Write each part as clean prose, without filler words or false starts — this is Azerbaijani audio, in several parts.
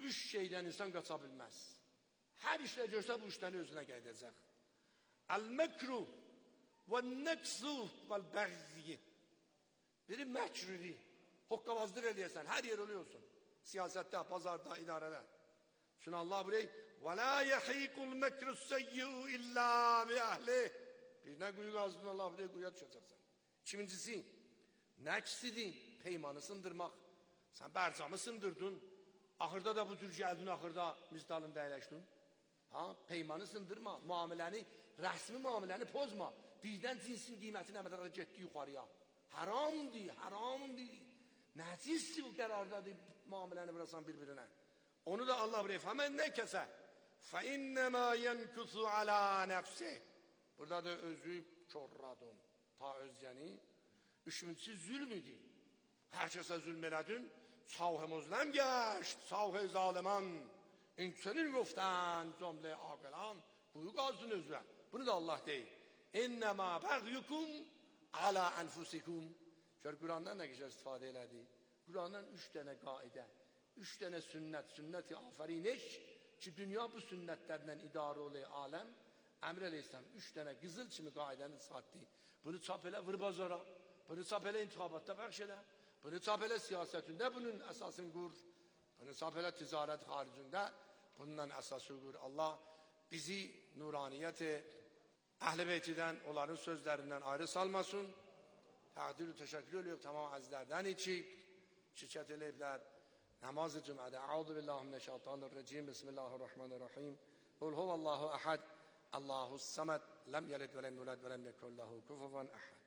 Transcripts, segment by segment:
üç şeydən insan qaça bilməz. Hər işlə görsə bu işdən özünə gələcək. Əl-məkru və-nəqsu vəl-bəğyi. Biri məkrüdür. Hoqqabazlıq eləyəsən, hər yer oluyorsun. Siyasətdə, pazarda, idarədə. Çünki Allah burayı وَلَا يَحِيقُ الْمَكْرُ السَّيِّئُ إِلَّا بِأَهْلِهِ. Birine kuyu qazdın, Allah buraya kuyuya düşəcəksən. İkincisi, nəqsidir, peymanı sındırmaq. Sən bərcamı sındırdın, axırda da bu tür gəldin, axırda mizdalını dəyləşdin. Peymanı sındırma, muamiləni, rəsmi muamiləni pozma. Birdən cinsin qiyməti nə qədər getdi yuxarıya. Haramdır, haramdır. Nəcisdir bu qərardadır, muamiləni vurasan bir-birinə. Onu da Allah buraya, فَمَنْ نَكَسَ فَاِنَّمَا يَنْكُسُ عَلَى نَفْسِهِ. Burada da özü çorradın, ta özgəni. Üçüncüsü zülm idi. Hər kəsə zülm elədin, çavh muzləm gəşt, çavh zaliman. İnçönün qoftan, cümlə ağılan, quyu qazdın özlə. Bunu da Allah deyir. اِنَّمَا بَغْيُكُمْ عَلَى أَنْفُسِكُمْ. Şöyle Kur'an'dan ne güzel istifade elədi. Kur'an'dan 3 tane qaide, 3 tane sünnet, sünnet-i aferineş ki dünya bu sünnetlerden idare oluyor alem. Emre Aleyhisselam 3 tane kızıl kimi qaidəni sattı. Bunu çap elə, vır bazara. Bunu çap elə, intixabatda bəxş elə. Bunu çap elə, siyasətində bunun əsasını qur. Bunu çap elə, ticarət xaricində bundan əsası qur. Allah bizi nuraniyyət-i Əhl-i Beytidən, onların sözlərindən ayrı salmasın. Təqdir-ü təşəkkür ediyor tamam əzizlərdən içib, şirkət eləyiblər. Namaz-ı cümlədə. Əuzu billahi mineşşeytanirracim. Bismillahirrahmanirrahim. Qul huvallahu əhəd. Allahus samed. Lem yelid ve lem yulad ve lem yekun lehu kufuven ehad.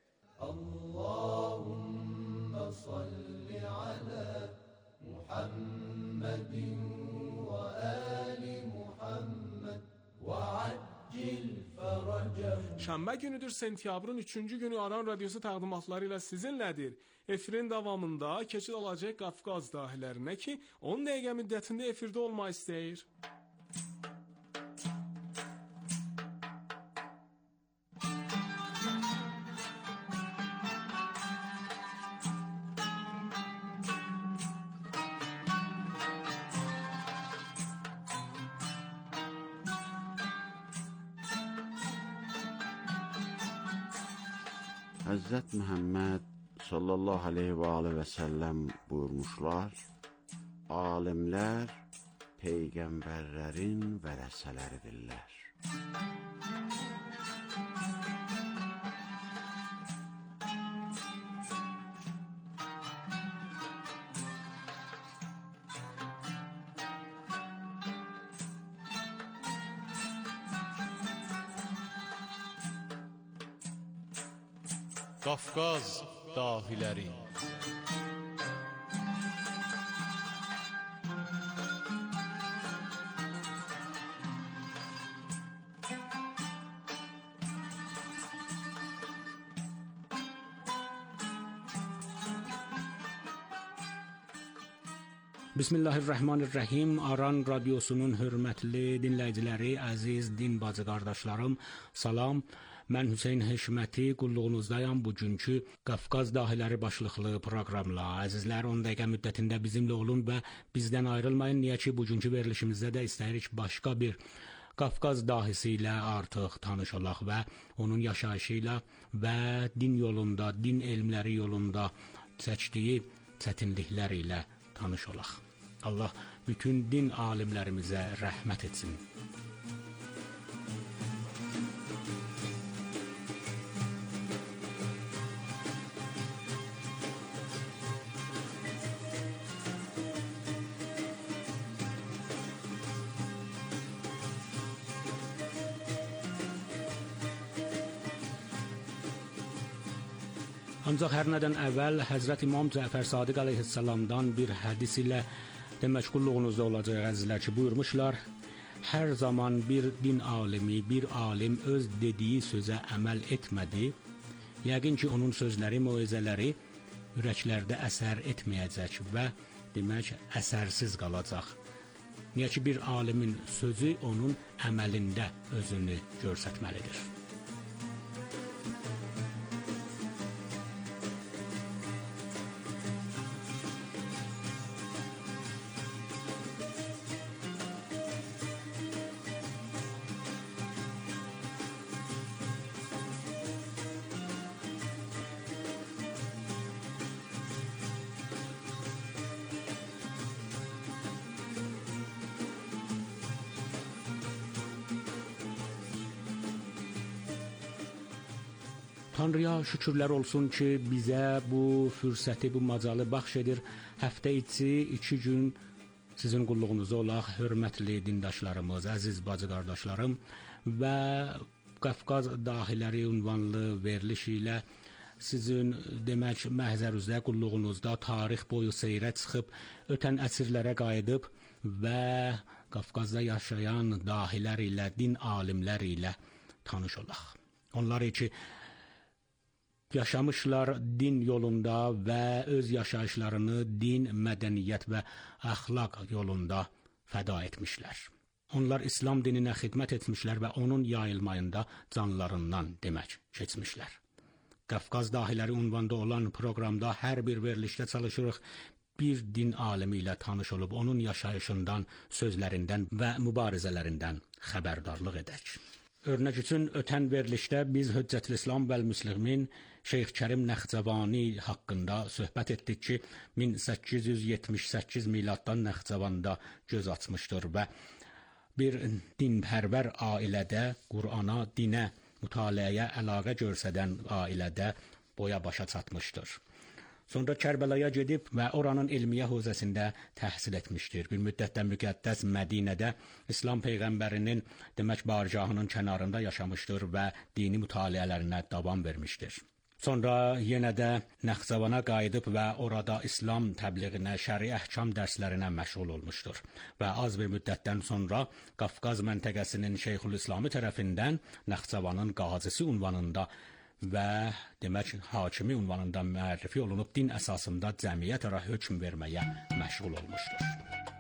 Allahümme salli ala Muhammedin ve ali Muhammed ve Şənbə günüdür, sentyabrın 3-cü günü Aran Radiosu təqdimatları ilə sizinlədir. Efirin davamında keçid alacaq Qafqaz dahilərinə ki, 10 dəqiqə müddətində efirdə olmaq istəyir. Həzrət Məhəmməd sallallahu aleyhi və aleyhi və səlləm buyurmuşlar, alimlər peyğəmbərlərin vərəsələridirlər. Qafqaz dahiləri. Bismillahirrahmanirrahim. Aran Radiosunun hörmətli dinləyiciləri, əziz din bacı qardaşlarım, salam. Mən Hüseyn Heşməti, qulluğunuzdayam bugünkü Qafqaz dahiləri başlıqlı proqramla. Əzizlər, 10 dəqiqə müddətində bizimlə olun və bizdən ayrılmayın. Niyə ki, bugünkü verilişimizdə də istəyirik başqa bir Qafqaz dahisi ilə artıq tanış olaq və onun yaşayışı ilə və din yolunda, din elmləri yolunda çəkdiyi çətinliklər ilə tanış olaq. Allah bütün din alimlərimizə rəhmət etsin. Ancaq hər nədən əvvəl Həzrət İmam Cəfər Sadiq əleyhissalamdan bir hədis ilə demək qulluğunuzda olacaq əzizlər ki, buyurmuşlar, hər zaman bir din alimi, bir alim öz dediyi sözə əməl etmədi, yəqin ki, onun sözləri, moizələri ürəklərdə əsər etməyəcək və demək əsərsiz qalacaq. Niyə ki, bir alimin sözü onun əməlində özünü göstərməlidir. Tanrıya şükürlər olsun ki, bizə bu fürsəti, bu macalı bəxş edir. Həftə içi 2 gün sizin qulluğunuzda olaq, hörmətli dindaşlarımız, əziz bacı qardaşlarım və Qafqaz dahiləri ünvanlı veriliş ilə sizin demək məhzərünüzdə, qulluğunuzda tarix boyu seyrə çıxıb, ötən əsrlərə qayıdıb və Qafqazda yaşayan dahilər ilə, din alimləri ilə tanış olaq. Onlar ki, yaşamışlar din yolunda və öz yaşayışlarını din, mədəniyyət və əxlaq yolunda fəda etmişlər. Onlar İslam dininə xidmət etmişlər və onun yayılmayında canlarından demək keçmişlər. Qafqaz dahiləri ünvanında olan proqramda hər bir verilişdə çalışırıq bir din alimi ilə tanış olub onun yaşayışından, sözlərindən və mübarizələrindən xəbərdarlıq edək. Örnək üçün ötən verilişdə biz Hüccətül İslam vəl Müslimin Şeyx Kərim Nəxçəvani haqqında söhbət etdik ki, 1878 miladdan Nəxçəvanda göz açmışdır və bir dinpərvər ailədə Qur'ana, dinə, mütaliəyə əlaqə göstərən ailədə boya başa çatmışdır. Sonra Kərbəlaya gedib və oranın elmiyyə hövzəsində təhsil etmişdir. Bir müddətdə müqəddəs Mədinədə İslam Peyğəmbərinin demək bargahının kənarında yaşamışdır və dini mütaliələrinə davam vermişdir. Sonra yenə də Nəxçəvana qayıdıb və orada İslam təbliğinə, şəri əhkam dərslərinə məşğul olmuşdur. Və az bir müddətdən sonra Qafqaz məntəqəsinin Şeyxülislamı tərəfindən Nəxçəvanın qazisi ünvanında və demək hakimi ünvanında müərrifi olunub din əsasında cəmiyyətə hökm verməyə məşğul olmuşdur.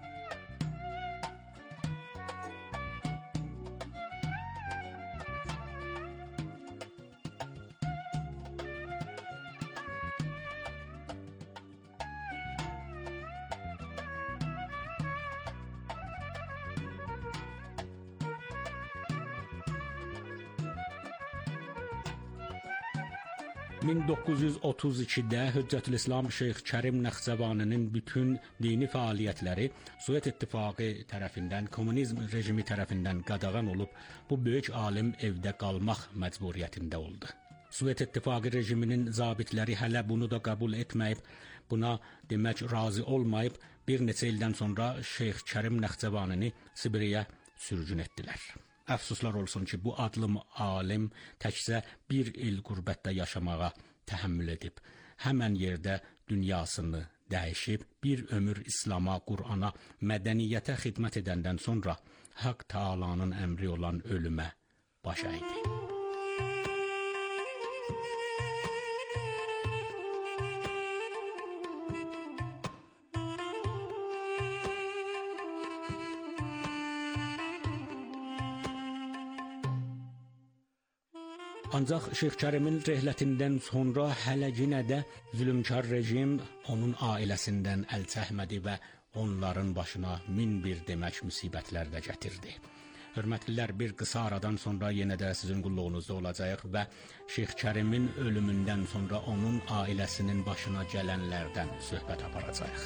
...1932-də Hüccətül İslam Şeyx Kərim Nəxçəvaninin bütün dini fəaliyyətləri Sovet İttifaqı tərəfindən, kommunizm rejimi tərəfindən qadağan olub, bu böyük alim evdə qalmaq məcburiyyətində oldu. Sovet İttifaqı rejiminin zabitləri hələ bunu da qəbul etməyib, buna demək razı olmayıb, bir neçə ildən sonra Şeyx Kərim Nəxçəvanini Sibiriyə sürgün etdilər. Əfsuslar olsun ki, bu adlım alim təkcə bir il qürbətdə yaşamağa təhəmmül edib. Həmən yerdə dünyasını dəyişib, bir ömür İslama, Qur'ana, mədəniyyətə xidmət edəndən sonra Haqq Taalanın əmri olan ölümə baş əydi. Ancaq Şeyx Kərimin rəhlətindən sonra hələ yenə də zülmkar rejim onun ailəsindən əl çəkmədi və onların başına min bir demək müsibətlər də gətirdi. Hörmətlilər, bir qısa aradan sonra yenə də sizin qulluğunuzda olacağıq və Şeyx Kərimin ölümündən sonra onun ailəsinin başına gələnlərdən söhbət aparacağıq.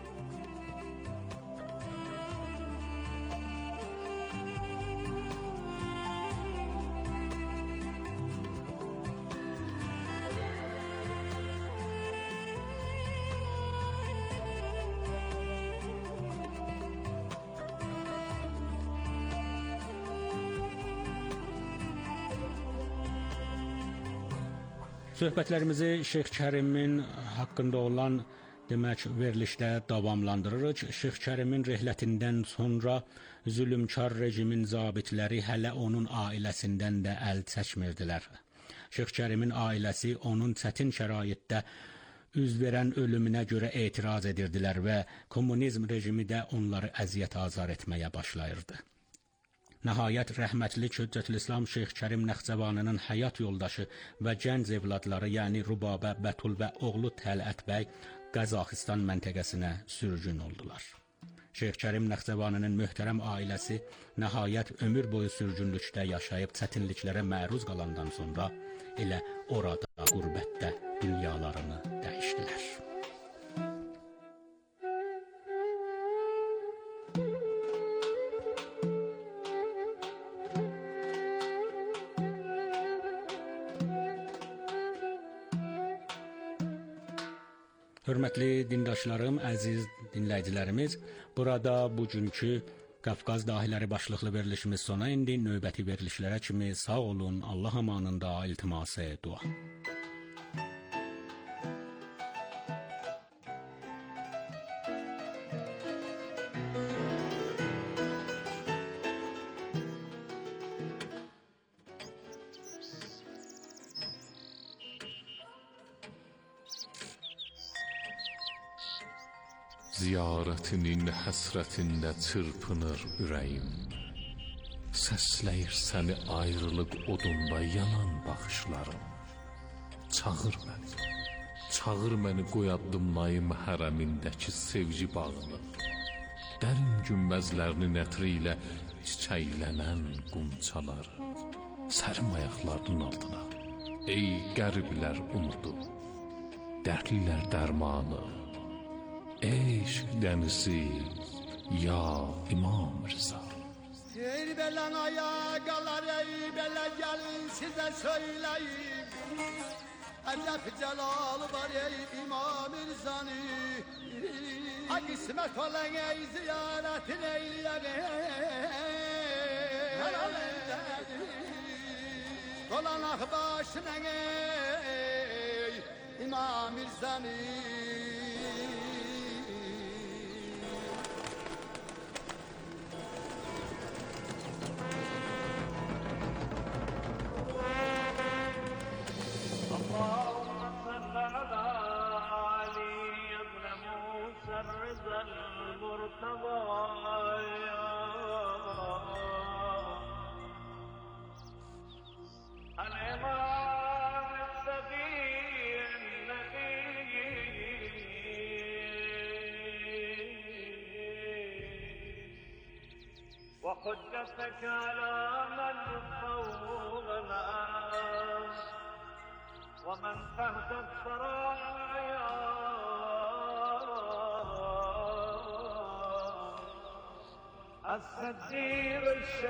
Söhbətlərimizi Şeyx Kərimin haqqında olan demək verilişdə davamlandırırıq. Şeyx Kərimin rəhlətindən sonra zülmkar rejimin zabitləri hələ onun ailəsindən də əl çəkmirdilər. Şeyx Kərimin ailəsi onun çətin şəraitdə üz verən ölümünə görə etiraz edirdilər və kommunizm rejimi də onları əziyyət azar etməyə başlayırdı. Nəhayət rəhmətli Hüccətül İslam Şeyx Kərim Nəxçəvaninin həyat yoldaşı və gənc evladları, yəni Rubabə, Bətul və oğlu Tələt bəy Qazaxıstan məntəqəsinə sürgün oldular. Şeyx Kərim Nəxçəvaninin möhtərəm ailəsi nəhayət ömür boyu sürgünlükdə yaşayıb çətinliklərə məruz qalandan sonra elə orada qürbətdə dünyalarını dəyişdilər. Hörmətli dindaşlarım, əziz dinləyicilərimiz, burada bugünkü Qafqaz Dahiləri başlıqlı verilişimiz sona indi. Növbəti verilişlərə kimi sağ olun, Allah amanında, iltiması dua. Ziyarətinin həsrətində çırpınır ürəyim. Səsləyir səni ayrılıq odunda yanan baxışlarım. Çağır məni qoy addımlayım hərəmindəki sevgi bağını. Dərin günbəzlərinin ətri ilə çiçəklənən qunçaları. Sərim ayaqlarının altına, ey qəriblər umudu, dərdlilər dərmanı. Eşq dənizi, ya İmam Rıza. Ey belen ayaqalar, ey bele gelin size söyleyeyim. Əcəb cəlalı var ey İmam Rıza'nı. Ay qismət olan ey ziyaretin eyləyək. Dolanaq başına ey İmam Rıza'nı. وحجتك على من فوق الأرض ومن تحت الثرايا الصديق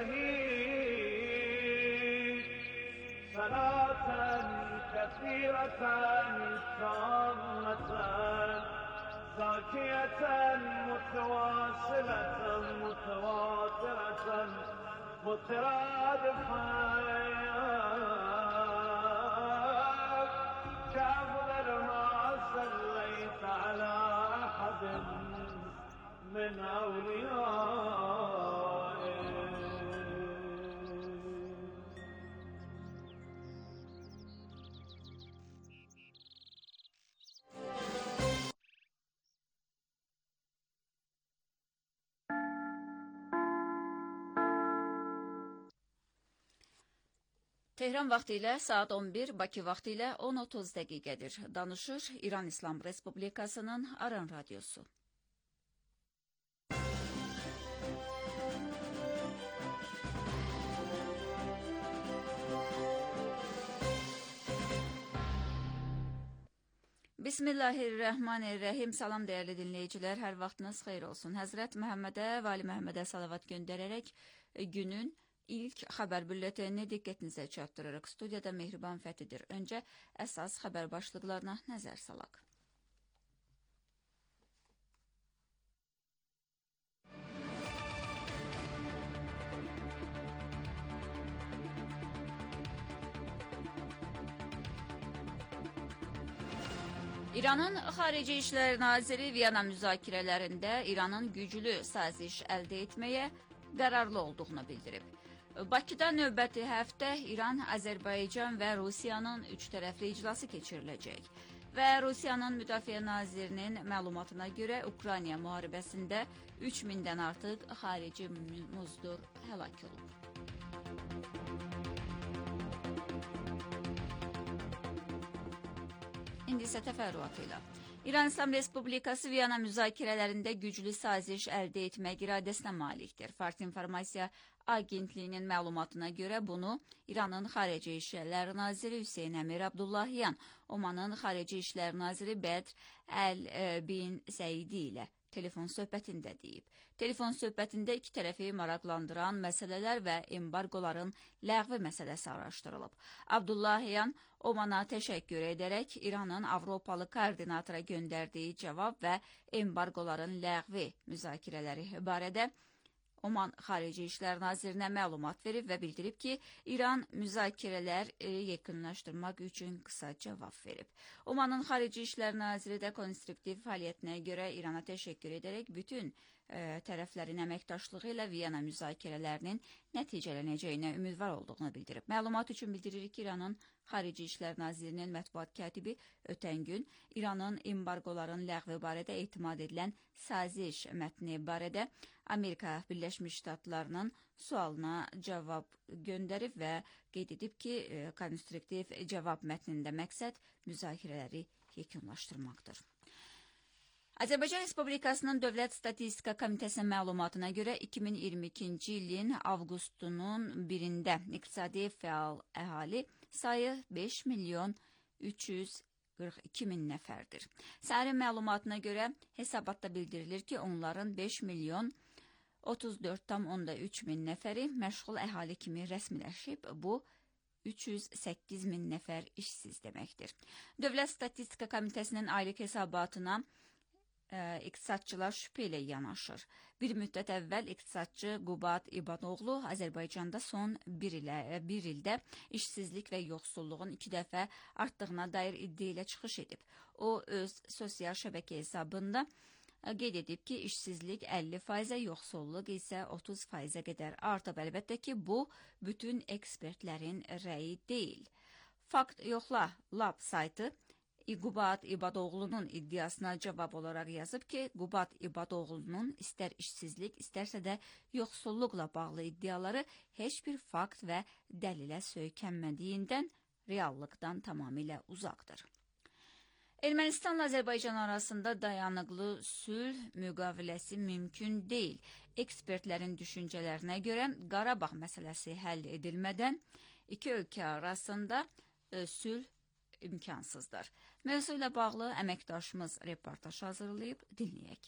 الشهيد صلاة كثيرة تامة زاكية متواصلة متواترة مترادفة كأفضل ما صليت على أحد من أوليائه. Tehran vaxtı ilə saat 11, Bakı vaxtı ilə 10:30 dəqiqədir. Danışır İran İslam Respublikasının Aran Radyosu. Bismillahirrahmanirrahim. Salam dəyərli dinləyicilər, hər vaxtınız xeyir olsun. Həzrət Məhəmmədə və Ali Məhəmmədə salavat göndərərək günün İlk xəbər bülletenini diqqətinizə çatdırırıq. Studiyada Mehriban Fəthidir. Öncə əsas xəbər başlıqlarına nəzər salaq. İranın Xarici İşlər Naziri Viyana müzakirələrində İranın güclü saziş əldə etməyə qərarlı olduğunu bildirib. Bakıda növbəti həftə İran, Azərbaycan və Rusiyanın üç tərəfli iclası keçiriləcək. Və Rusiyanın Müdafiə Nazirinin məlumatına görə Ukrayna müharibəsində 3000-dən artıq xarici muzdur həlak olub. İndi isə təfərrüatı ilə. İran İslam Respublikası Viyana müzakirələrində güclü saziş əldə etmək iradəsinə malikdir. Fars İnformasiya Agentliyinin məlumatına görə bunu İranın Xarici İşlər Naziri Hüseyn Əmir Abdullahyan, Omanın Xarici İşlər Naziri Bədr Əl-Bin Səidi ilə telefon söhbətində deyib. Telefon söhbətində iki tərəfi maraqlandıran məsələlər və embargoların ləğvi məsələsi araşdırılıb. Abdullahiyan Omana təşəkkür edərək İranın Avropalı koordinatora göndərdiyi cavab və embargoların ləğvi müzakirələri barədə Oman Xarici İşlər Nazirinə məlumat verib və bildirib ki, İran müzakirələr yekunlaşdırmaq üçün qısa cavab verib. Omanın Xarici İşlər Naziri də konstruktiv fəaliyyətinə görə İrana təşəkkür edərək bütün tərəflərin əməkdaşlığı ilə Viyana müzakirələrinin nəticələnəcəyinə ümidvar olduğunu bildirib. Məlumat üçün bildiririk ki, İranın Xarici İşlər Nazirinin mətbuat katibi ötən gün İranın embargoların ləğvi barədə etimad edilən saziş mətni barədə Amerika Birləşmiş Ştatlarının sualına cavab göndərib və qeyd edib ki, konstruktiv cavab mətnində məqsəd müzakirələri yekunlaşdırmaqdır. Azərbaycan Respublikasının Dövlət Statistika Komitəsinin məlumatına görə 2022-ci ilin avqustunun 1-də iqtisadi fəal əhali sayı 5 milyon 342 min nəfərdir. Səhərin məlumatına görə hesabatda bildirilir ki, onların 5 milyon 34,3 min nəfəri məşğul əhali kimi rəsmiləşib. Bu 308 min nəfər işsiz deməkdir. Dövlət Statistika Komitəsinin aylıq hesabatına iqtisadçılar şübhə ilə yanaşır. Bir müddət əvvəl iqtisadçı Qubat İbadoğlu Azərbaycanda son bir ildə işsizlik və yoxsulluğun 2 dəfə artdığına dair iddia ilə çıxış edib. O, öz sosial şəbəkə hesabında qeyd edib ki, işsizlik 50%, yoxsulluq isə 30%-ə qədər artıb. Əlbəttə ki, bu, bütün ekspertlərin rəyi deyil. Fakt yoxla Lab saytı Qubat İbadoğlu'nun iddiasına cavab olaraq yazıb ki, Qubat İbadoğlu'nun istər işsizlik, istərsə də yoxsulluqla bağlı iddiaları heç bir fakt və dəlilə söykənmədiyindən reallıqdan tamamilə uzaqdır. Ermənistanla Azərbaycan arasında dayanıqlı sülh müqaviləsi mümkün deyil. Ekspertlərin düşüncələrinə görə Qarabağ məsələsi həll edilmədən iki ölkə arasında sülh imkansızdır. Mövzu ilə bağlı əməkdaşımız reportaj hazırlayıb dinləyək.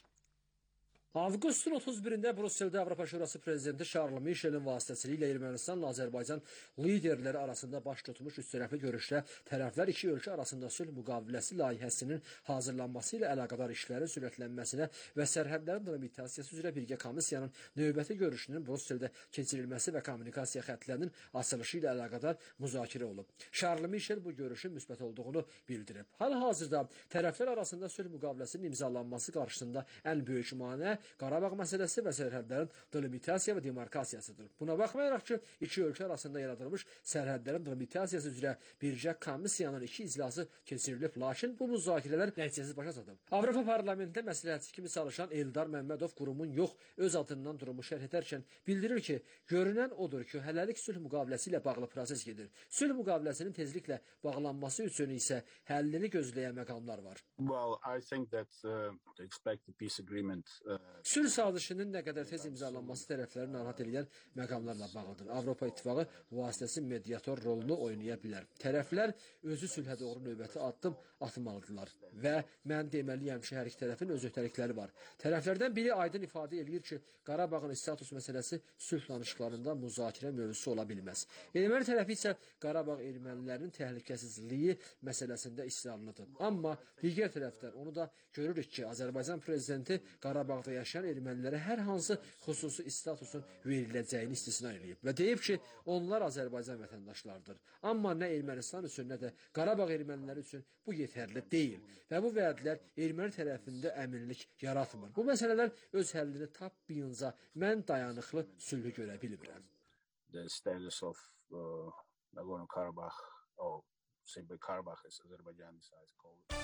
Avqustun 31-də Brüsseldə Avropa Şurası prezidenti Charles Michelin vasitəsilə Ermənistanla Azərbaycan liderləri arasında baş tutmuş üçtərəfli görüşdə tərəflər iki ölkə arasında sülh müqaviləsi layihəsinin hazırlanması ilə əlaqədar işlərin sürətlənməsinə və sərhədlərin delimitasiyası üzrə birgə komissiyanın növbəti görüşünün Brüsseldə keçirilməsi və kommunikasiya xəttlərinin açılışı ilə əlaqədar müzakirə olub. Charles Michel bu görüşün müsbət olduğunu bildirib. Hal-hazırda tərəflər arasında sülh müqaviləsinin imzalanması qarşısında ən böyük maneə Qarabağ məsələsi və sərhədlərin delimitasiya və demarkasiyasıdır. Buna baxmayaraq ki, iki ölkə arasında yaradılmış sərhədlərin delimitasiyası üzrə birgə komissiyanın iki iclası keçirilib, lakin bu müzakirələr nəticəsiz başa çatıb. Avropa Parlamentində məsləhətçi kimi çalışan Eldar Məmmədov qurumun yox, öz adından durumu şərh edərkən bildirir ki, görünən odur ki, hələlik sülh müqaviləsi ilə bağlı proses gedir. Sülh müqaviləsinin tezliklə bağlanması üçün isə həllini gözləyən məqamlar var. Well, I think that to expect the peace agreement Sülh sazişinin nə qədər tez imzalanması tərəfləri narahat edən məqamlarla bağlıdır. Avropa İttifaqı vasitəsi mediator rolunu oynaya bilər. Tərəflər özü sülhə doğru növbəti addım atmalıdırlar və mən deməliyəm ki, hər iki tərəfin öz öhdəlikləri var. Tərəflərdən biri aydın ifadə edir ki, Qarabağın status məsələsi sülh danışıqlarında müzakirə mövzusu ola bilməz. Erməni tərəfi isə Qarabağ ermənilərinin təhlükəsizliyi məsələsində israrlıdır. Amma digər tərəfdən onu da görürük ki, Azərbaycan prezidenti Qarabağda yaşayan ermənilərə hər hansı xüsusi statusun veriləcəyini istisna edib və deyib ki, onlar Azərbaycan vətəndaşlarıdır. Amma nə Ermənistan üçün, nə də Qarabağ erməniləri üçün bu yetərli deyil və bu vədlər erməni tərəfində əminlik yaratmır. Bu məsələlər öz həllini tapmayınca mən dayanıqlı sülhü görə bilmirəm. The status of Nagorno-Karabakh, or simply Karabakh as Azerbaijan decides to call it.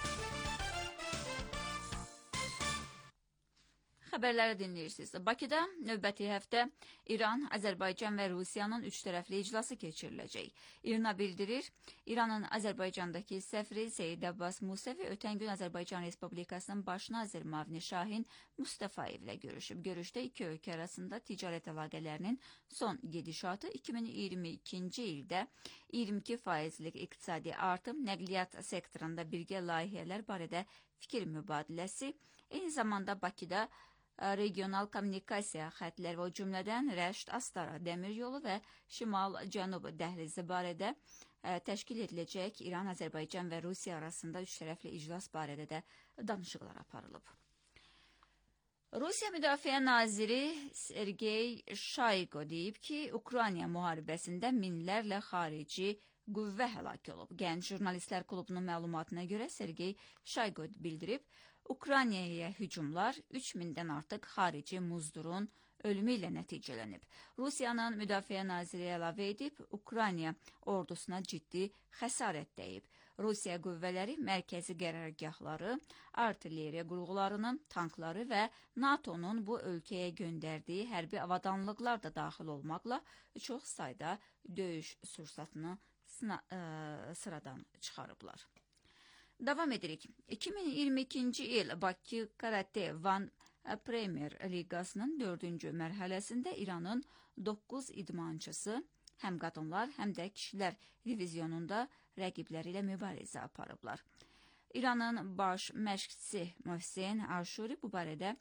Xəbərləri dinləyirsiniz. Bakıda növbəti həftə İran, Azərbaycan və Rusiyanın üç tərəfli iclası keçiriləcək. İRNA bildirir, İranın Azərbaycandakı səfiri Seyid Abbas Musevi ötən gün Azərbaycan Respublikasının baş nazir Mavni Şahin Mustafayev ilə görüşüb. Görüşdə iki ölkə arasında ticarət əlaqələrinin son gedişatı 2022-ci ildə 22%lik iqtisadi artım, nəqliyyat sektorunda birgə layihələr barədə fikir mübadiləsi, Eyni zamanda Bakıda regional kommunikasiya xətləri və o cümlədən Rəşd-Astara dəmir yolu və Şimal-Cənub dəhlizi barədə təşkil ediləcək İran, Azərbaycan və Rusiya arasında üçtərəfli iclas barədə də danışıqlar aparılıb. Rusiya Müdafiə Naziri Sergey Shoygu deyib ki, Ukrayna müharibəsində minlərlə xarici qüvvə həlak olub. Gənc Jurnalistlər Klubunun məlumatına görə Sergey Shoygu bildirib, Ukraynaya hücumlar 3000-dən artıq xarici muzdurun ölümü ilə nəticələnib. Rusiyanın Müdafiə Naziri əlavə edib, Ukrayna ordusuna ciddi xəsarət dəyib. Rusiya qüvvələri mərkəzi qərargahları, artilleriya qurğularının, tankları və NATO-nun bu ölkəyə göndərdiyi hərbi avadanlıqlar da daxil olmaqla çox sayda döyüş sursatını sıradan çıxarıblar. Davam edirik. 2022-ci il Bakı Karate Van Premier Liqasının 4-cü mərhələsində İranın 9 idmançısı həm qadınlar, həm də kişilər divizionunda rəqibləri ilə mübarizə aparıblar. İranın baş məşqçisi Mohsen Ashuri bu barədə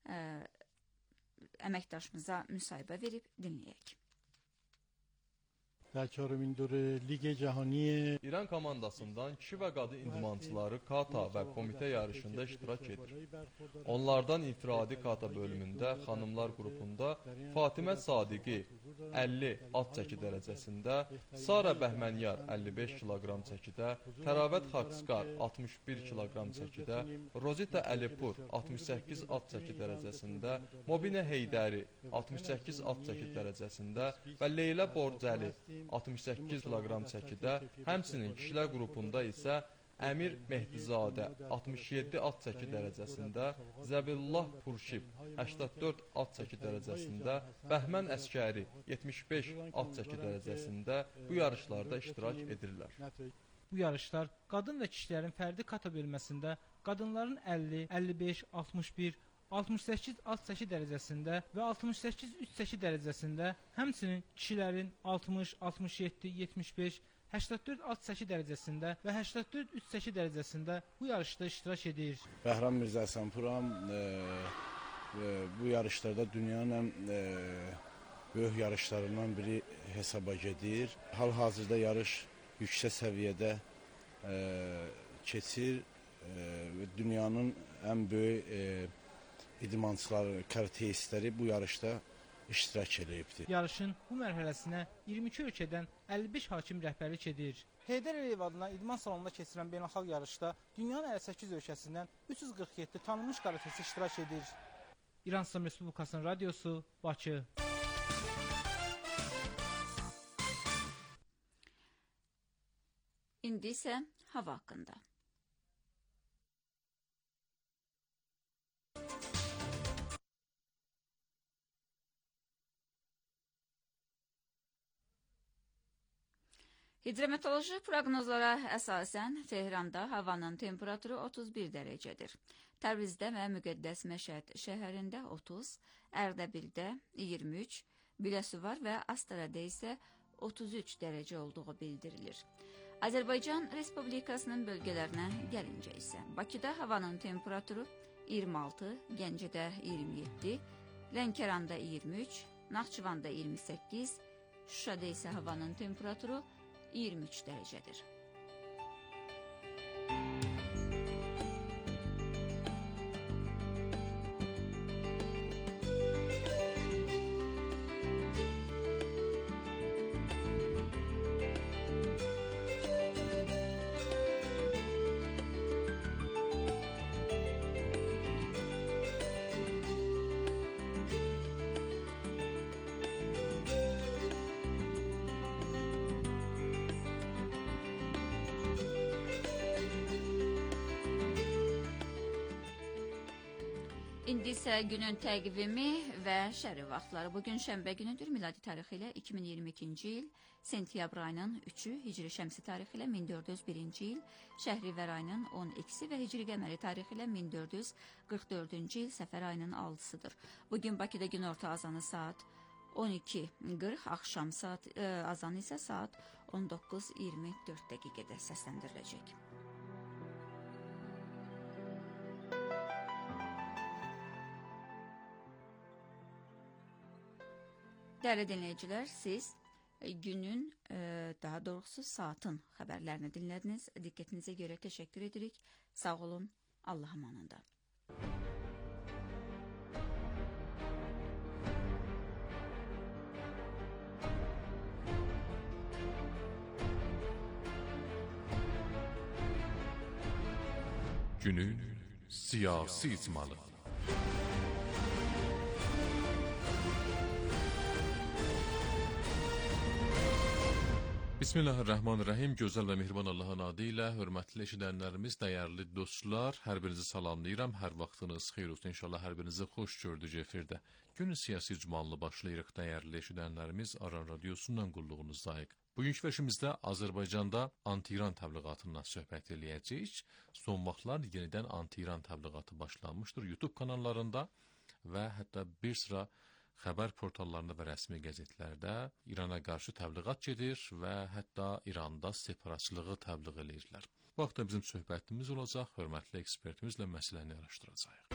əməkdaşımıza müsahibə verib, dinləyək. در چهارمین دوره لیگ جهانی İran komandasından kişi və qadın idmançıları kata və komitə yarışında iştirak edir. Onlardan infiradi kata bölümündə xanımlar qrupunda Fatimə Sadiqi 50 at çəki dərəcəsində, Sara Bəhmənyar 55 kiloqram çəkidə, Təravət Xaqskar 61 kiloqram çəkidə, Rozita Əlipur 68 at çəki dərəcəsində, Mobinə Heydəri 68 at çəki dərəcəsində və Leyla Borcəli 68 kiloqram çəkidə, həmçinin kişilər qrupunda isə Əmir Mehdizadə 67 at çəki dərəcəsində, Zəbillah Purşib 84 at çəki dərəcəsində, Bəhmən Əskəri 75 at çəki dərəcəsində bu yarışlarda iştirak edirlər. Bu yarışlar qadın və kişilərin fərdi kata bölməsində qadınların 50, 55, 61, 68 at çəki dərəcəsində və 68 üst çəki dərəcəsində, həmçinin kişilərin 60, 67, 75, 84 at çəki dərəcəsində və 84 üst çəki dərəcəsində bu yarışda iştirak edir. Bəhram Mirzə Həsənpuram bu yarışlarda dünyanın ən böyük yarışlarından biri hesaba gedir. Hal-hazırda yarış yüksək səviyyədə keçir və dünyanın ən böyük idmançıları, karateistləri bu yarışda iştirak edibdir. Yarışın bu mərhələsinə 22 ölkədən 55 hakim rəhbərlik edir. Heydər Əliyev adına idman salonunda keçirilən beynəlxalq yarışda dünyanın 58 ölkəsindən 347 tanınmış karateçi iştirak edir. İran İslam Respublikasının radiosu, Bakı. İndi isə hava haqqında. Hidrometeoroloji proqnozlara əsasən Tehranda havanın temperaturu 31 dərəcədir. Təbrizdə və Müqəddəs Məşəd şəhərində 30, Ərdəbildə 23, Biləsuvar və Astarada isə 33 dərəcə olduğu bildirilir. Azərbaycan Respublikasının bölgələrinə gəlincə isə Bakıda havanın temperaturu 26, Gəncədə 27, Lənkəranda 23, Naxçıvanda 28, Şuşada isə havanın temperaturu 23 dərəcədir. İndi isə günün təqvimi və şəri vaxtları. Bugün şənbə günüdür, miladi tarixi ilə 2022-ci il, sentyabr ayının 3-ü, hicri şəmsi tarixi ilə 1401-ci il, şəhrivər ayının 12-si və hicri qəməri tarixi ilə 1444-cü il, səfər ayının 6-sıdır. Bugün Bakıda günorta azanı saat 12:40, axşam azanı isə saat 19:24 dəqiqədə səsləndiriləcək. Değerli dinleyiciler, siz günün, daha doğrusu saatın xəbərlərini dinlediniz. Diqqətinizə görə teşekkür edirik. Sağ olun, Allah'a emanında. Günün siyasi icmalı. Bismillahirrahmanirrahim. Gözəl və mehriban Allahın adı ilə hörmətli eşidənlərimiz, dəyərli dostlar, hər birinizi salamlayıram. Hər vaxtınız xeyir olsun. İnşallah hər birinizi xoş gördük efirdə. Günün siyasi icmalını başlayırıq dəyərli eşidənlərimiz. Aran radiosundan qulluğunuz layiq. Bugünkü veşimizdə Azərbaycanda anti-İran təbliğatından söhbət eləyəcəyik. Son vaxtlar yenidən anti-İran təbliğatı başlanmışdır YouTube kanallarında və hətta bir sıra xəbər portallarında və rəsmi qəzetlərdə İrana qarşı təbliğat gedir və hətta İranda separatçılığı təbliğ eləyirlər. Bu haqda bizim söhbətimiz olacaq, hörmətli ekspertimizlə məsələni araşdıracağıq.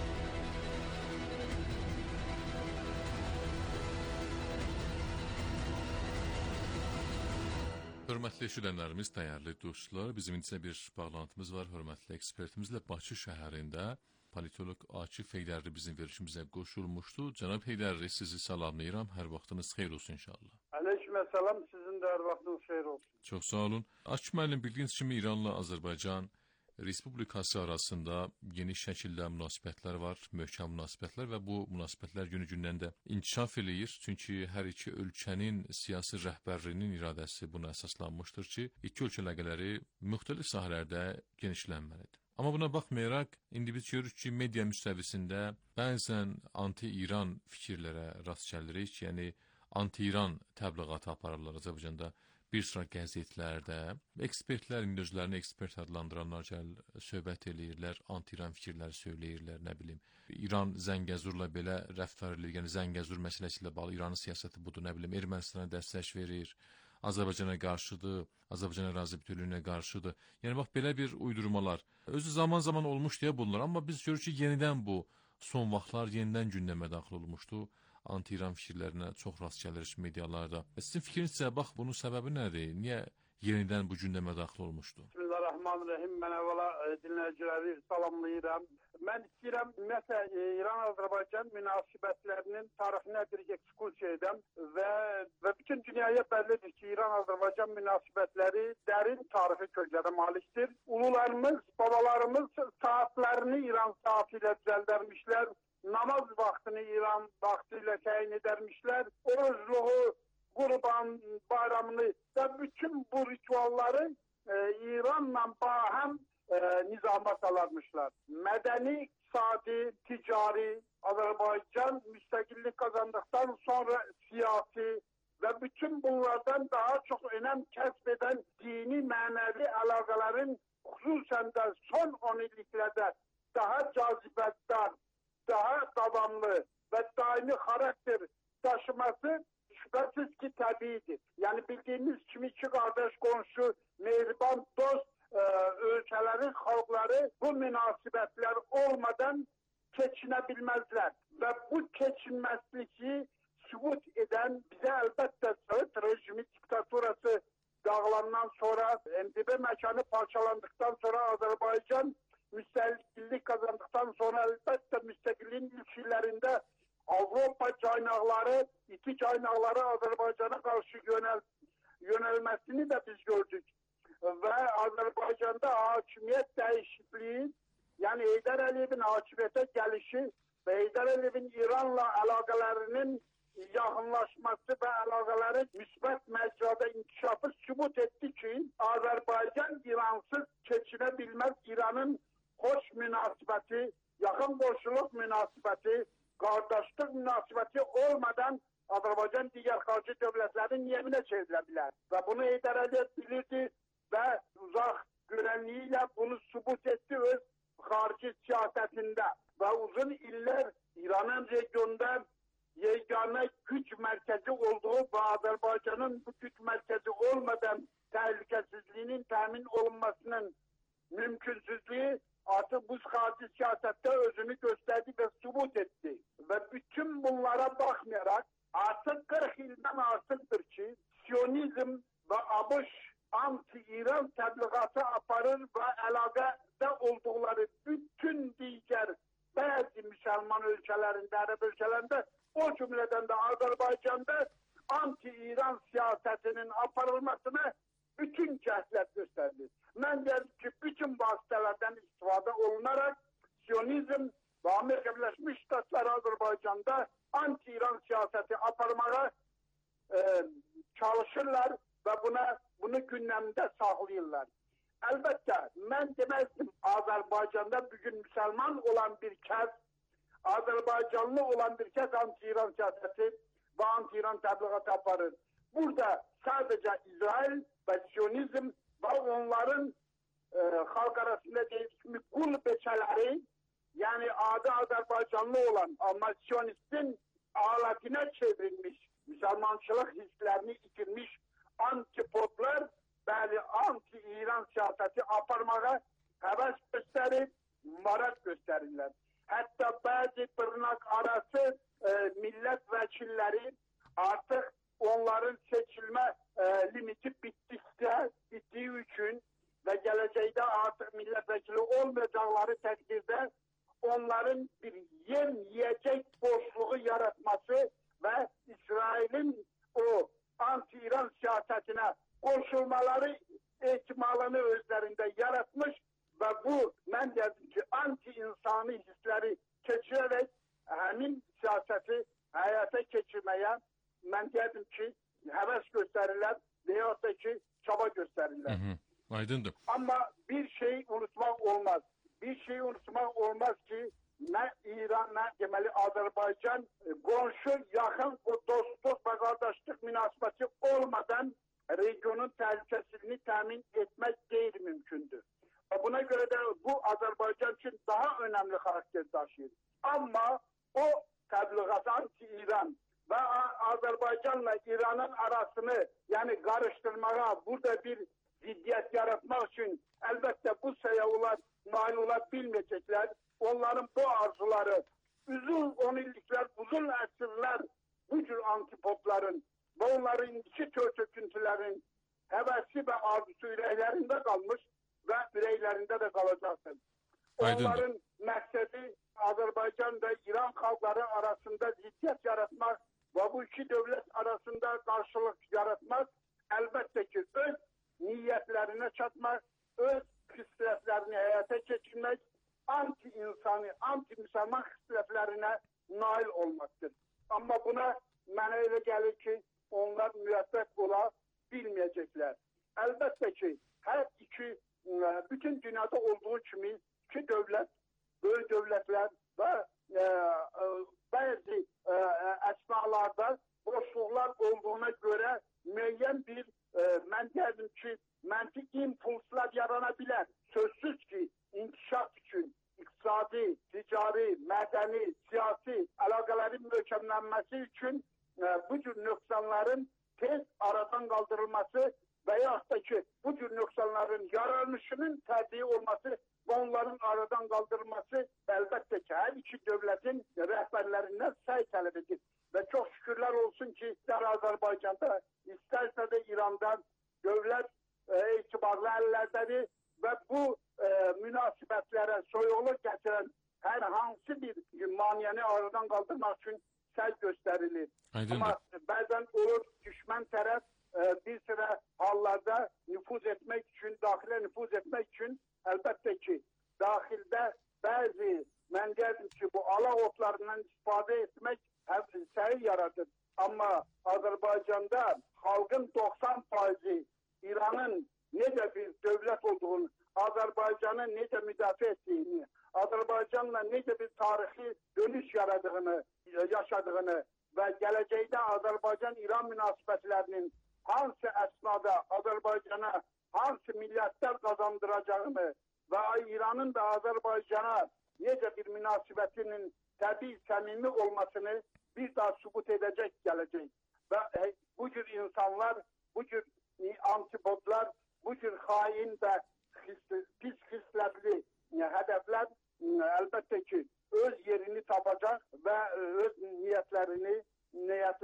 Hörmətli eşidənlərimiz, dəyərli dostlar, bizim içində bir bağlantımız var hörmətli ekspertimizlə. Bakı şəhərində politolog Akif Heydərli bizim verişimizə qoşulmuşdu. Cənab Heydərli, sizi salamlayıram. Hər vaxtınız xeyir olsun inşallah. Aleykümselam, sizin də hər vaxtınız xeyir olsun. Çox sağ olun. Akif müəllim, bildiyiniz kimi İranla Azərbaycan Respublikası arasında geniş şəkildə münasibətlər var, möhkəm münasibətlər və bu münasibətlər günü-gündən də inkişaf eləyir. Çünki hər iki ölkənin siyasi rəhbərliyinin iradəsi buna əsaslanmışdır ki, iki ölkə əlaqələri müxtəlif sahələrdə genişlənməlidir. Amma buna baxmayaraq, indi biz görürük ki, media müstəvisində bəzən anti-İran fikirlərə rast gəlirik, yəni anti-İran təbliğatı aparırlar Azərbaycanda. Bir sıra qəzetlərdə ekspertlər, özlərini ekspert adlandıranlar söhbət eləyirlər, anti-İran fikirləri söyləyirlər, nə bilim. İran Zəngəzurla belə rəftar edir, yəni Zəngəzur məsələsi ilə bağlı İranın siyasəti budur, nə bilim, Ermənistana dəstək verir, Azərbaycana qarşıdır, Azərbaycan ərazi bütövlüyünə qarşıdır. Yəni bax, belə bir uydurmalar. Özü zaman-zaman olmuş deyə bunlar, amma biz görürük ki, yenidən bu son vaxtlar yenidən gündəmə daxil olmuşdu. Anti-İran fikirlərinə çox rast gəlirik medialarda. Sizin fikrinizcə, bax, bunun səbəbi nədir? Niyə yenidən bu gündəmə daxil olmuşdu? Bismillahirrahmanirrahim. Mən əvvəla dinləyiciləri salamlayıram. Mən istəyirəm, ümumiyyətlə, İran-Azərbaycan münasibətlərinin tarixinə bir ekskursiya edəm və bütün dünyaya bəllidir ki, İran-Azərbaycan münasibətləri dərin tarixi köklərə malikdir. Ulularımız, babalarımız saatlərini İran saatı ilə düzəldərmişlər. Namaz vaxtını İran vaxtı ilə təyin edərmişlər. Orucluğu, Qurban bayramını və bütün bu ritualları İranla bahəm nizama salarmışlar. Mədəni, iqtisadi, ticari, Azərbaycan müstəqillik qazandıqdan sonra siyasi və bütün bunlardan daha çox önəm kəsb edən dini, mənəvi əlaqələrin xüsusən də son 10 illiklərdə daha cazibədar, daha davamlı və daimi xarakter daşıması şübhəsiz ki, təbiidir. Yəni bildiyimiz kimi iki qardaş, qonşu, mehriban, dost ölkələrin xalqları bu münasibətlər olmadan keçinə bilməzlər. Və bu keçinməzliyi sübut edən bizə əlbəttə Sovet rejimi diktaturası dağılandan sonra, MDB məkanı parçalandıktan sonra Azərbaycan müstəqillik kazandıktan sonra əlbəttə müstəqilliyin ilk illərində Avropa caynaqları, iti caynaqları Azərbaycana qarşı yönəlməsini də biz gördük. Və Azərbaycanda hakimiyyət dəyişikliyi, yəni Heydər Əliyevin hakimiyyətə gəlişi və Heydər Əliyevin İranla əlaqələrinin yaxınlaşması və əlaqələrin müsbət məcrada inkişafı sübut etdi ki, Azərbaycan İransız keçinə bilməz. İranın xoş münasibəti, yaxın qonşuluq münasibəti, qardaşlıq münasibəti olmadan Azərbaycan digər xarici dövlətlərin yeminə çevrilə bilər. Və bunu Heydər Əliyev bilirdi və uzaq görənliyi ilə bunu sübut etdi öz xarici siyasətində. Və uzun illər İranın regionda yeganə güc mərkəzi olduğu və Azərbaycanın bu güc mərkəzi olmadan təhlükəsizliyinin təmin olunmasının mümkünsüzlüğü artıq bu xarici siyasətdə özünü göstərdi və sübut etdi. Və bütün bunlara baxmayaraq artık 40 ildən artıqdır ki, Siyonizm ve ABŞ anti-İran təbliğatı aparır ve əlaqədə olduqları bütün diğer bazı Müslüman ülkelerinde, Arap ülkelerinde, o cümleden de Azerbaycan'da anti-İran siyasetinin aparılmasına bütün cəhdlər göstərilir. Mən dedim ki, bütün vasitələrdən istifadə olunarak Siyonizm ve Amerika Birleşmiş Ştatları Azerbaycan'da anti-İran siyaseti aparmağa çalışırlar ve bunu gündemdə saxlayırlar. Əlbəttə, mən deməzdim Azərbaycanda bugün Müslüman olan bir kəs, Azərbaycanlı olan bir kəs anti-İran siyaseti ve anti-İran təbliğatı aparır. Burada sadece İsrail ve Siyonizm ve onların halk arasında değişmiş kul beçeleri, yani adı Azerbaycanlı olan ama Siyonist'in aletine çevrilmiş, Müslümançılık hislerini itirmiş antipodlar, bəli, anti-İran siyaseti aparmağa həvəs göstərir, maraq göstərirlər. Hətta bəzi tırnak arası milletvekilleri artık onların seçilme limiti bittiği için ve gələcəkdə artık milletvekili olmayacakları təqdirdə onların bir yem yiyecek boşluğu yaratması ve İsrail'in o anti-İran siyasetine koşulmaları ihtimalini özlerinde yaratmış ve bu ben dedim ki anti-insani hisleri keçirerek hemin siyaseti hayata geçirmeye ben dedim ki heves gösterirler veyahut da ki çaba gösterirler. Aydındır. Ama bir şey unutmak olmaz. Bir şey unutmak olmaz ki ne İran ne deməli Azerbaycan qonşu, yaxın, dostluq ve kardeşlik münasebeti olmadan regionun təhlükəsizliyini təmin etmek değil mümkündür. Buna göre de bu Azerbaycan için daha önemli karakter taşıyor. Ama o təbliğat anti-İran ve Azerbaycanla İran'ın arasını yani karıştırmaya, burada bir ziddiyet yaratmak için elbette bu seyavular nail olabilmeyecekler. Onların bu arzuları uzun 10 illikler, uzun əsrlər bu cür antipodların ve onların içi töküntülerin hevesi ve arzusu ürəklərində kalmış ve ürəklərində de kalacaktır. Onların məqsədi Azerbaycan ve İran halkları arasında ziddiyet yaratmak ve bu iki devlet arasında karşılık yaratmak, elbette ki öz niyetlerine çatmak, öz kısletlerini hayata geçirmek, anti-insani, anti-Müslüman kısletlerine nail olmaktır. Ama buna mənə elə gəlir ki, onlar müvəffəq ola bilməyəcəklər. Elbette ki, her iki, bütün dünyada olduğu kimi iki devlet, böyük devletler ve bazı esnalarda boşluklar olduğuna göre müəyyən bir, mən deyərdim ki, məntiq impulslar yaranabilir. Sözsüz ki, inkişaf için iqtisadi, ticari, mədəni, siyasi əlaqələrin möhkəmlənməsi üçün bu cür nöqsanların tez aradan kaldırılması veyahut da ki bu cür nöqsanların yaranışının təbii olması ve onların aradan kaldırılması elbette ki her iki devletin rehberlerinden say talep edir. Ve çok şükürler olsun ki ister Azerbaycan'da isterse de İran'dan devlet itibarlı ellerdədir ve bu münasibətlere soyuqluq getiren her hansı bir maniyeni aradan kaldırmak için səy gösterilir. Ama bazen olur düşman taraf bir sıra hallarda nüfuz etmek için, dahile nüfuz etmek için elbette ki dahilde bazı mən dedim ki bu ala otlarından istifade etmek səy yaratır. Ama Azerbaycan'da halkın 90% İran'ın necə bir devlet olduğunu, Azerbaycan'ı necə müdafiə ettiğini, Azerbaycan'la necə bir tarihi dönüş yaradığını, yaşadığını ve gələcəkdə Azerbaycan-İran münasibətlərinin hansı əsnada Azerbaycan'a hansı millətlər kazandıracağını ve İran'ın da Azerbaycan'a necə bir münasibətinin təbii, səmimi olmasını bir daha sübut edecek gelecek. Ve bu cür insanlar, bu cür antipodlar, bu cür hain ve pis hislerli hedefler elbette ki öz yerini tapacak ve öz niyetlerini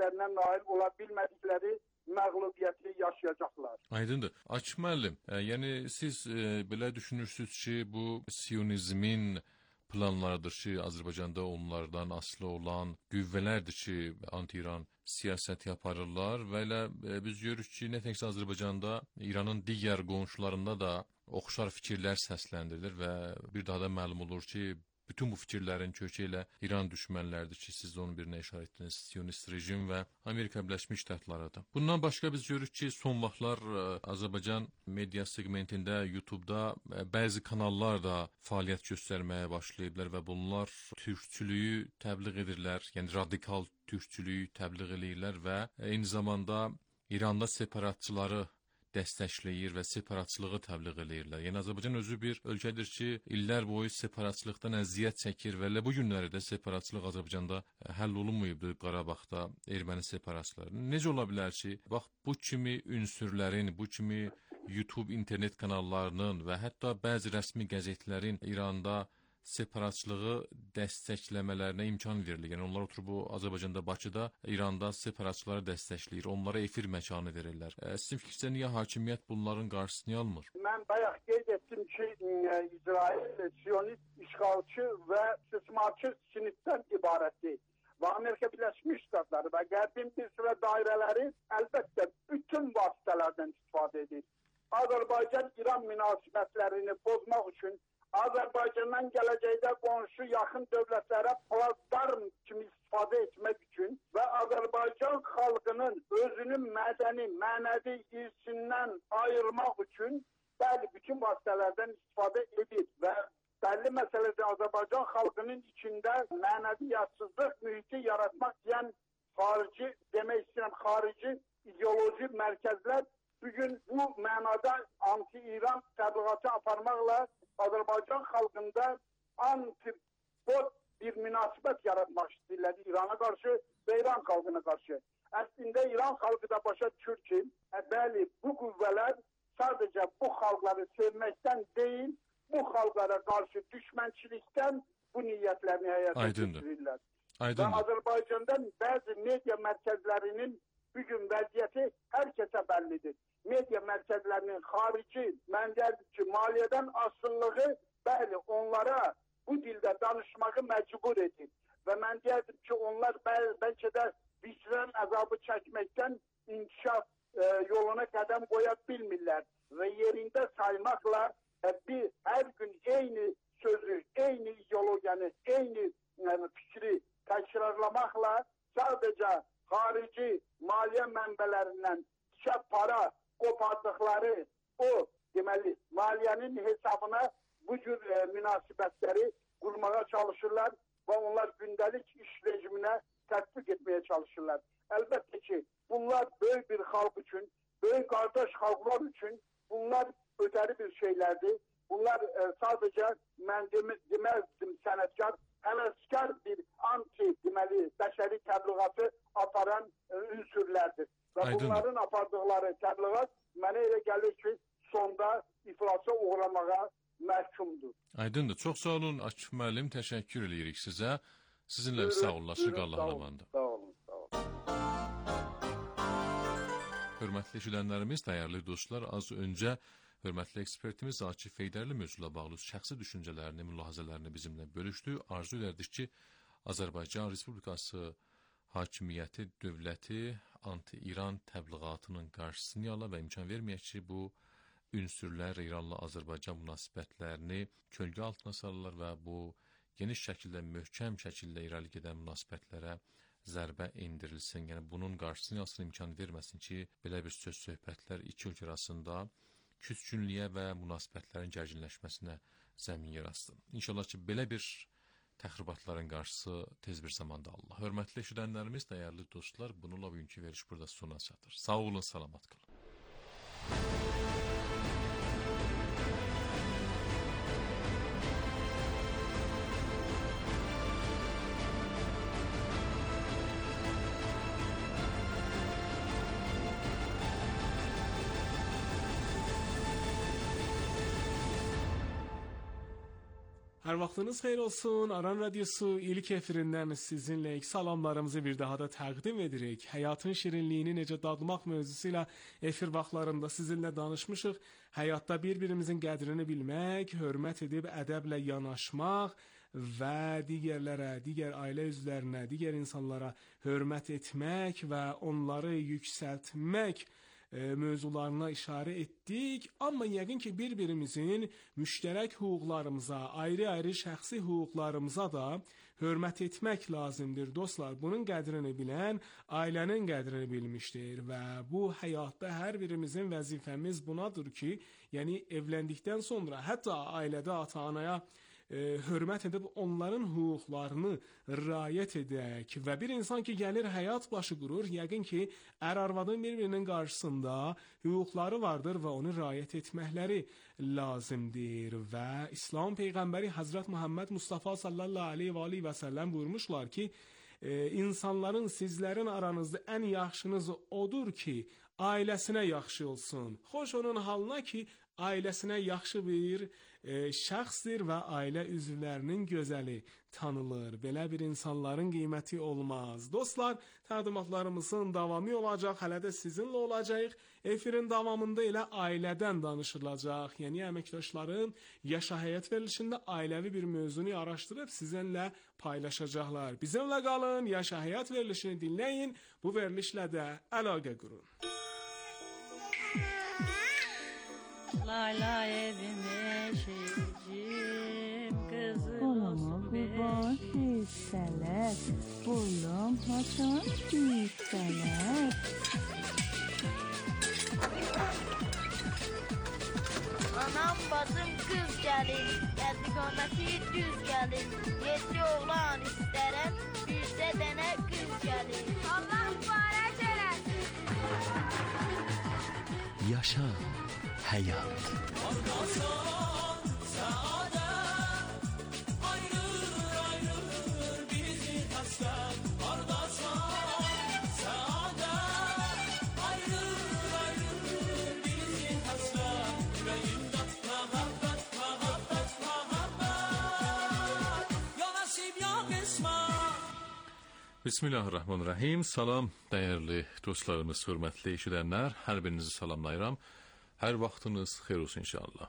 istəklərinə nail ola bilmədikləri məğlubiyyəti yaşayacaqlar. Aydındır. Akif müəllim, yəni siz belə düşünürsünüz ki, bu Siyonizmin planlarıdır ki, Azərbaycanda onlardan asılı olan qüvvələrdir ki, anti-İran siyasəti aparırlar və elə biz görürük ki, nə təkcə Azərbaycanda, İranın digər qonşularında da oxşar fikirlər səsləndirilir və bir daha da məlum olur ki, bütün bu fikirlərin kökü ilə İran düşmənləridir ki, siz onun birinə işarə etdiniz, Siyonist rejim və Amerika Birləşmiş Ştatlarıdır. Bundan başqa biz görürük ki, son vaxtlar Azərbaycan media segmentində, YouTube-da bəzi kanallar da fəaliyyət göstərməyə başlayıblar və bunlar türkçülüyü təbliğ edirlər, yəni radikal türkçülüyü təbliğ edirlər və eyni zamanda İranda separatçıları dəstəkləyir və separatçılığı təbliğ eləyirlər. Yəni Azərbaycan özü bir ölkədir ki, illər boyu separatçılıqdan əziyyət çəkir və elə bu günlərdə separatçılıq Azərbaycanda həll olunmayıbdır Qarabağda erməni separatçıları. Necə ola bilər ki, bax bu kimi ünsürlərin, bu kimi YouTube internet kanallarının və hətta bəzi rəsmi qəzetlərin İranda separatçılığı dəstəkləmələrinə imkan verilir. Yəni onlar oturub Azərbaycanda, Bakıda, İranda separatçıları dəstəkləyir, onlara efir məkanı verirlər. Sizin fikircə niyə hakimiyyət bunların qarşısını almır? Mən bayaq qeyd etdim ki, İsrail Siyonist, işğalçı və istismarçı sinifdən ibarətdir. Və Amerika Birləşmiş Ştatları və Qərbin bir sıra dairələri əlbəttə bütün vasitələrdən istifadə edir. Azərbaycan-İran münasibətlərini pozmaq üçün Azərbaycandan gələcəkdə qonşu yaxın dövlətlərə platform kimi istifadə etmək üçün və Azərbaycan xalqının özünün mədəni, mənəvi irsindən ayırmaq üçün bəli, bütün vasitələrdən istifadə edir və bəlli məsələdə Azərbaycan xalqının içində mənəvi yadsızlıq mühiti yaratmaq deyən xarici, demək istəyirəm, xarici ideoloji mərkəzlər bugün bu mənada anti-İran təbliğatı aparmaqla Azərbaycan xalqında antipod bir münasibət yaratmaq istəyirlər İrana qarşı və İran xalqına qarşı. Əslində İran xalqı da başa düşür ki, bəli, bu qüvvələr sadəcə bu xalqları sevməkdən deyil, bu xalqlara qarşı düşmənçilikdən bu niyyətlərini həyata keçirirlər. Və Azərbaycandan bəzi media mərkəzlərinin bugün vəziyyəti hər kəsə bəllidir. Media mərkəzlərinin xarici, mən deyirəm ki, maliyyədən asılılığı, bəli, onlara bu dildə danışmağı məcbur edir. Və mən deyirəm ki, onlar bəlkə də vicdan əzabı çəkməkdən inkişaf yoluna qədəm qoya bilmirlər. Və yerində saymaqla hər gün eyni sözü, eyni ideologiyanı, eyni fikri təkrarlamaqla sadəcə xarici maliyyə mənbələrindən para qopardıqları o, deməli, maliyyənin hesabına bu cür münasibətləri qurmağa çalışırlar və onlar gündəlik iş rejiminə tətbiq etməyə çalışırlar. Əlbəttə ki, bunlar böyük bir xalq üçün, böyük qardaş xalqlar üçün bunlar ötəri bir şeylərdir. Bunlar sadəcə mən deməzdim sənətkar, həvəskar bir deməli, bəşəri təbliğatı aparan ünsürlərdir. Və bunların apardıqları təbliğat mənə elə gəlir ki, sonda iflasa uğramağa məhkumdur. Aydındır. Çox sağ olun Akif müəllim, təşəkkür edirik sizə. Sizinlə sağollaşıq, Allah'a emanet. Sağ olun, sağ olun. Hörmətli eşidənlərimiz, dəyərli dostlar, az öncə hörmətli ekspertimiz Akif Heydərli mövzuyla bağlı şəxsi düşüncələrini, mülahizələrini bizimlə bölüşdü. Arzu edərdik ki, Azərbaycan Respublikası hakimiyyəti, dövləti anti-İran təbliğatının qarşısını ala və imkan verməyək ki, bu ünsürlər İranla Azərbaycan münasibətlərini kölgə altına salırlar və bu geniş şəkildə, möhkəm şəkildə irəli gedən münasibətlərə zərbə endirilsin. Yəni bunun qarşısını alsın, imkan verməsin ki, belə bir söz söhbətlər iki ölkə arasında küskünlüyə və münasibətlərin gərginləşməsinə zəmin yaratsın. İnşallah ki, belə bir təxribatların qarşısı tez bir zamanda Allah. Hörmətli eşidənlərimiz, dəyərli dostlar, bununla bugünkü veriş burada sona çatır. Sağ olun, salamat qalın. Hər vaxtınız xeyir olsun. Aran Radyosu ilk efirindən sizinləyik. Salamlarımızı bir daha da təqdim edirik. Həyatın şirinliyini necə dadmaq mövzusu ilə efir vaxtlarında sizinlə danışmışıq. Həyatda bir-birimizin qədrini bilmək, hörmət edib ədəblə yanaşmaq və digərlərə, digər ailə üzvlərinə, digər insanlara hörmət etmək və onları yüksəltmək mövzularına işarə etdik. Amma yəqin ki, bir-birimizin müştərək hüquqlarımıza, ayrı-ayrı şəxsi hüquqlarımıza da hörmət etmək lazımdır. Dostlar, bunun qədrini bilən ailənin qədrini bilmişdir və bu həyatda hər birimizin vəzifəmiz bunadır ki, yəni evləndikdən sonra hətta ailədə ata-anaya hörmət edib onların hüquqlarını riayət edək və bir insan ki gəlir həyat başı qurur, yəqin ki ər-arvadın bir-birinin qarşısında hüquqları vardır və onu riayət etməkləri lazımdır və İslam Peyğəmbəri Həzrət Muhammed Mustafa sallallahu aleyhi və səlləm buyurmuşlar ki, insanların sizlərin aranızda ən yaxşınız odur ki, ailəsinə yaxşı olsun. Xoş onun halına ki, ailəsinə yaxşı bir şəxsdir və ailə üzvlərinin gözəli tanınır. Belə bir insanların qiyməti olmaz. Dostlar, təqdimatlarımızın davamı olacaq, hələ də sizinlə olacaq. Efirin davamında elə ailədən danışılacaq. Yəni, əməkdaşların yaşa həyat verilişində ailəvi bir mövzunu araşdırıb sizinlə paylaşacaqlar. Bizimlə qalın, yaşa həyat verilişini dinləyin, bu verilişlə də əlaqə qurun. Layla evime şeycim kızım kurban hisseler Boylum haçan hisseler Anam bacım kız gelir Geldiği düz gelir Yedi oğlan isterim Birse dene kız gelir Allah mübarek eylesin Yaşa hayat. Bismillahirrahmanirrahim. Salam dəyərli dostlarımız, hörmətli eşidənlər, hər birinizi salamlayıram. Hər vaxtınız xeyir olsun inşallah.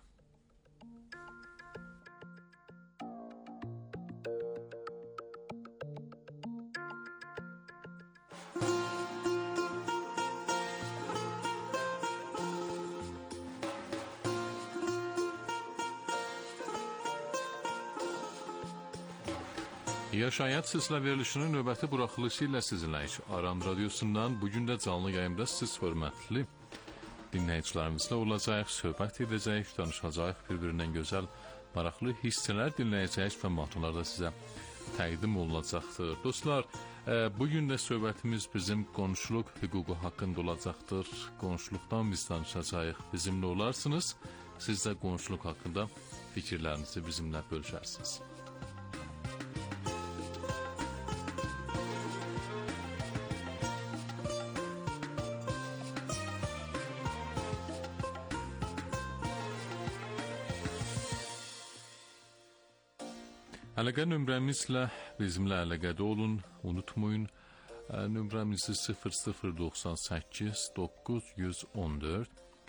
Yaşayat silsilə verilişinin növbəti buraxılışı ilə sizinləyik. Aran Radyosundan bugün də canlı yayımda siz hörmətli dinləyicilərimizlə olacaq, söhbət edəcək, danışacaq, bir-birindən gözəl, maraqlı hissələr dinləyəcək və mahnılar da sizə təqdim olunacaqdır. Dostlar, bugün də söhbətimiz bizim qonşuluq hüququ haqqında olacaqdır. Qonşuluqdan biz danışacağıq, bizimlə olarsınız. Siz də qonşuluq haqqında fikirlərinizi bizimlə bölüşərsiniz. Əlaqə nömrəmizlə bizimlə əlaqədə olun, unutmayın. Nömrəmizi 0098 914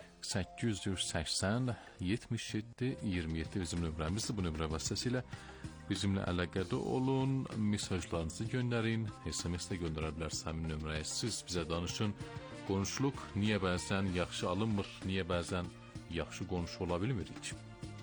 880 77 27 bizim nömrəmizdir. Bu nömrə vasitəsilə bizimlə əlaqədə olun, mesajlarınızı göndərin, SMS də göndərə bilərsiniz həmin nömrəyə. Siz bizə danışın, qonşuluq niyə bəzən yaxşı alınmır, niyə bəzən yaxşı qonşu ola bilmirik?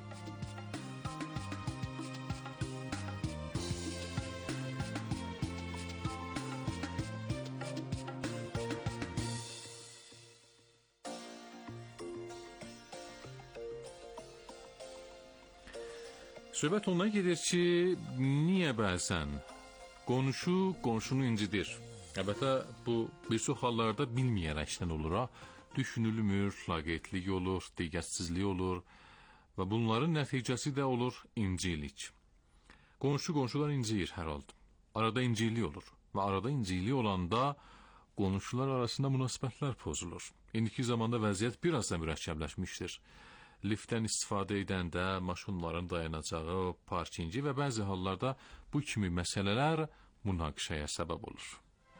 Söhbət ondan gedir ki, niyə bəzən qonşu qonşunu incidir? Əlbəttə, bu bir çox hallarda bilməyərəkdən olur, düşünülmür, laqeydlik olur, diqqətsizlik olur və bunların nəticəsi də olur incilik. Qonşu qonşular inciyir hər halda. Arada inciklik olur və arada inciklik olanda qonşular arasında münasibətlər pozulur. İndiki zamanda vəziyyət biraz da mürəkkəbləşmişdir. liftdən istifadə edəndə maşınların dayanacağı, parkingi və bəzi hallarda bu kimi məsələlər münaqişəyə səbəb olur.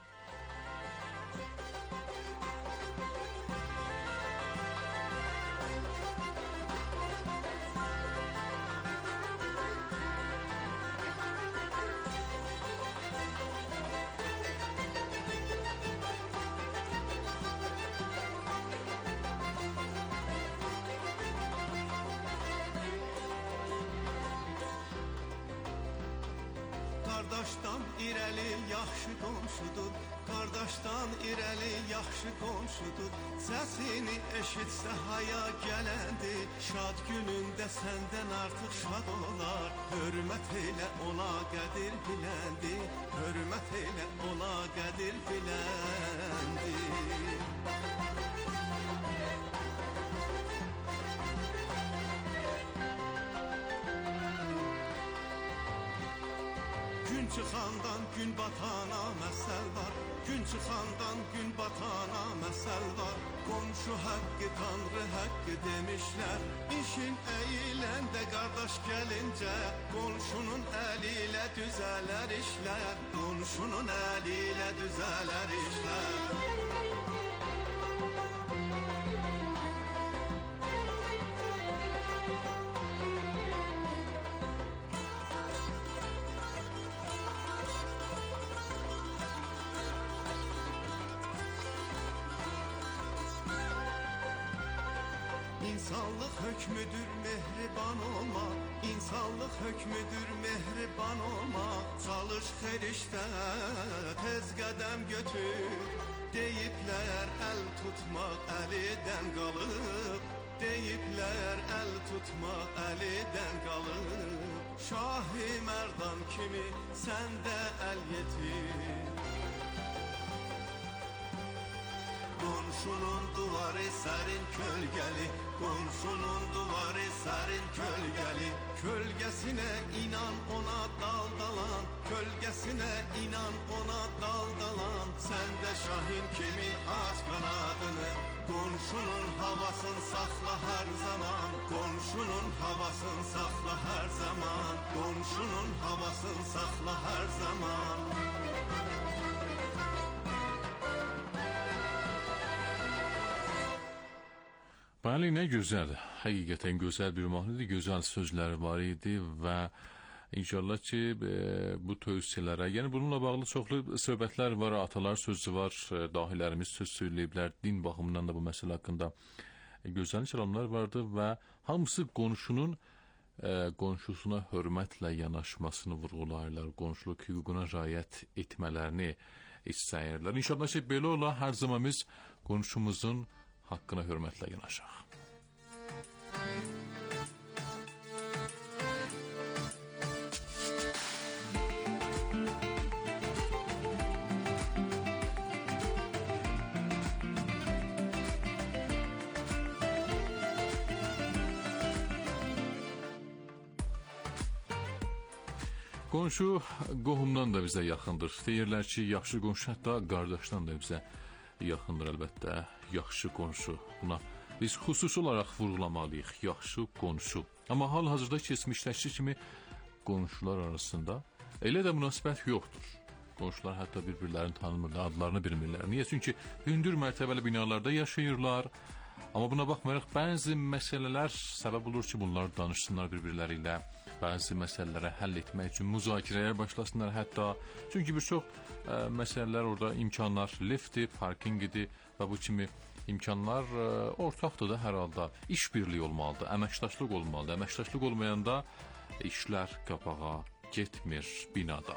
Qardaşdan irəli yaxşı qonşudur, qardaşdan irəli yaxşı qonşudur. Səsini eşitsə haya gələndi, şad günündə səndən artıq şad olar. Hörmət elə ona qədir biləndi, hörmət elə ona qədir biləndi. Gün çıxandan gün batana məsəl var, gün çıxandan gün batana məsəl var. Qonşu haqqı Tanrı haqqı demişlər, işin əyiləndə qardaş gəlincə, qonşunun əli ilə düzələr işlər, qonşunun əli ilə düzələr işlər. İnsanlıq hökmüdür mehriban olma, insanlıq hökmüdür mehriban olma. Çalış xerişdə tez qədəm götür, deyiblər əl tutmaq əlidən qalıb, deyiblər əl tutmaq əlidən qalıb. Şah-ı Mərdan kimi sən də əl yetir. Qonşunun duvarı sərin kölgəli, qonşunun duvarı sərin kölgəli. Kölgəsinə inan ona daldalan, kölgəsinə inan ona daldalan. Sən də şahin kimi aç qanadını, qonşunun havasını saxla hər zaman, qonşunun havasını saxla hər zaman, qonşunun havasını saxla hər zaman. Bəli, nə gözəl, həqiqətən gözəl bir mahnıdır, gözəl sözləri var idi və inşallah ki, bu tövsiyələrə, yəni bununla bağlı çoxlu söhbətlər var, atalar sözü var, dahilərimiz söz söyləyiblər, din baxımından da bu məsələ haqqında gözəl kəlamlar vardı və hamısı qonşunun qonşusuna hörmətlə yanaşmasını vurğulayırlar, qonşuluq hüququna riayət etmələrini istəyirlər. İnşallah ki, belə ola, hər zaman biz qonşumuzun haqqına hörmətlə yanaşaq. Qonşu qohumdan da bizə yaxındır. Deyirlər ki, yaxşı qonşu hətta qardaşdan da bizə yaxındır əlbəttə. Yaxşı qonşu. Buna biz xüsusi olaraq vurğulamalıyıq. Yaxşı qonşu. Amma hal-hazırda keçmişdəki kimi qonşular arasında elə də münasibət yoxdur. Qonşular hətta bir-birlərini tanımırlar, adlarını bilmirlər. Niyə? Çünki hündür mərtəbəli binalarda yaşayırlar. Amma buna baxmayaraq bəzi məsələlər səbəb olur ki, bunlar danışsınlar bir-birləri ilə. Bəzi məsələləri həll etmək üçün müzakirəyə başlasınlar hətta. Çünki bir çox məsələlər orada imkanlar liftdir, parkingidir və bu kimi imkanlar ortaqdır da hər halda. İşbirliyi olmalıdır, əməkdaşlıq olmalıdır. Əməkdaşlıq olmayanda işlər qabağa getmir binada.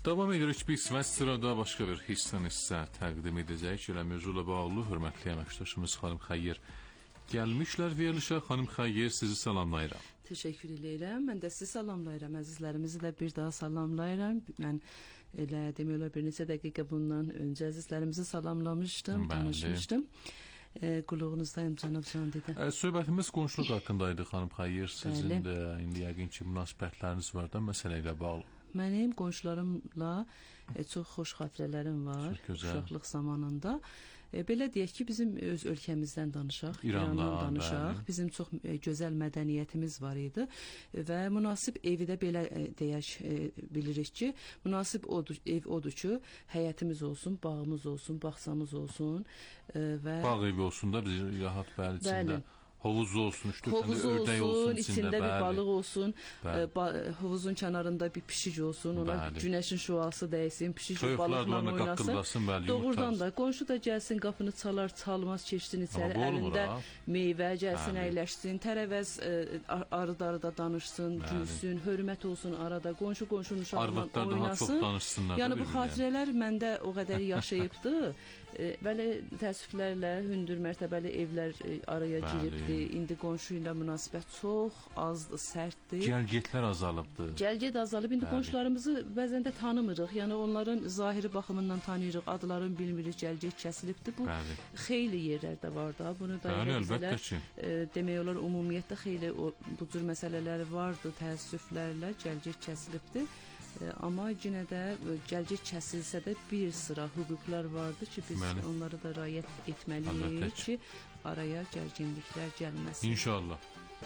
Davam edirik biz və sırada başqa bir hissə təqdim edəcəyik. Elə mövzuyla bağlı hörmətli əməkdaşımız xanım Xəyyər gəlmişlər verilişə. Xanım Xəyyər, sizi salamlayıram. Təşəkkür edirəm. Mən də sizi salamlayıram. Əzizlərimizi də bir daha salamlayıram. Mən elə demək olar bir neçə dəqiqə bundan öncə əzizlərimizi salamlamışdım, danışmışdım. Qulluğunuzdayım cənab Candidə. Söhbətimiz qonşuluq haqqındaydı xanım Xəyyər. Sizin də indi yəqin ki münasibətləriniz var da məsələ ilə bağlı. Mənim qonşularımla çox xoş xatirələrim var uşaqlıq zamanında. Belə deyək ki, bizim öz ölkəmizdən danışaq, İrandan danışaq. Bizim çox gözəl mədəniyyətimiz var idi və münasib evi də belə deyək bilirik ki, münasib ev odur ki, həyətimiz olsun, bağımız olsun, bağçamız olsun və bağ evi olsun da biz rahat bəli içində. Hovuz olsun, ördək olsun, içində bir balıq olsun, hovuzun kənarında bir pişik olsun, ona günəşin şüası dəysin, pişik balıqla oynasın. Doğrudan da qonşu da gəlsin, qapını çalar, çalmaz, keçsin içəri, əlində meyvə gəlsin, əyləşsin, tərəvəz arıda danışsın, gülsün, hörmət olsun arada, qonşu qonşunun uşaqla oynasın. Yəni bu xatirələr məndə o qədər yaşayıbdı. Bəli, təəssüflərlə hündür mərtəbəli evlər araya giribdi. İndi qonşu ilə münasibət çox azdır, sərtdir. Gəlgetlər azalıbdır. Gəlget azalıb. İndi qonşularımızı bəzən də tanımırıq. Yəni onların zahiri baxımından tanıyırıq, adlarını bilmirik, gəlget kəsilibdir. Bu xeyli yerlərdə var da. Bunu da demək olar ümumiyyətlə xeyli bu cür məsələlər vardı, təəssüflərlə gəlget kəsilibdir. Amma yenə də gəlcək kəsilsə də bir sıra hüquqlar vardır ki, biz onları da riayət etməliyik ki, araya gərginliklər gəlməsin. İnşallah.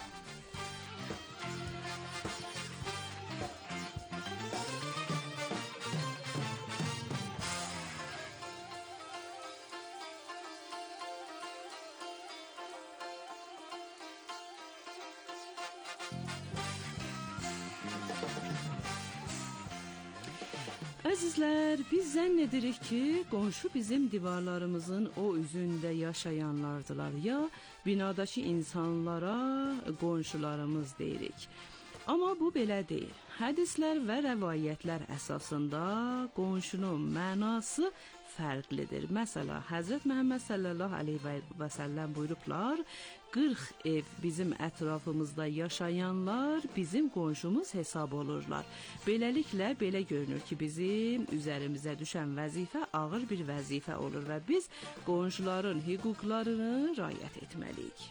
Əzizlər, biz zənn edirik ki, qonşu bizim divarlarımızın o üzündə yaşayanlardılar ya binadakı insanlara qonşularımız deyirik. Amma bu belə deyil. Hədislər və rəvayətlər əsasında qonşunun mənası fərqlidir. Məsələn, Həzrət Məhəmməd sallallahu əleyhi və səlləm buyurublar: 40 ev bizim ətrafımızda yaşayanlar bizim qonşumuz hesab olurlar. Beləliklə belə görünür ki, bizim üzərimizə düşən vəzifə ağır bir vəzifə olur və biz qonşuların hüquqlarını riayət etməliyik.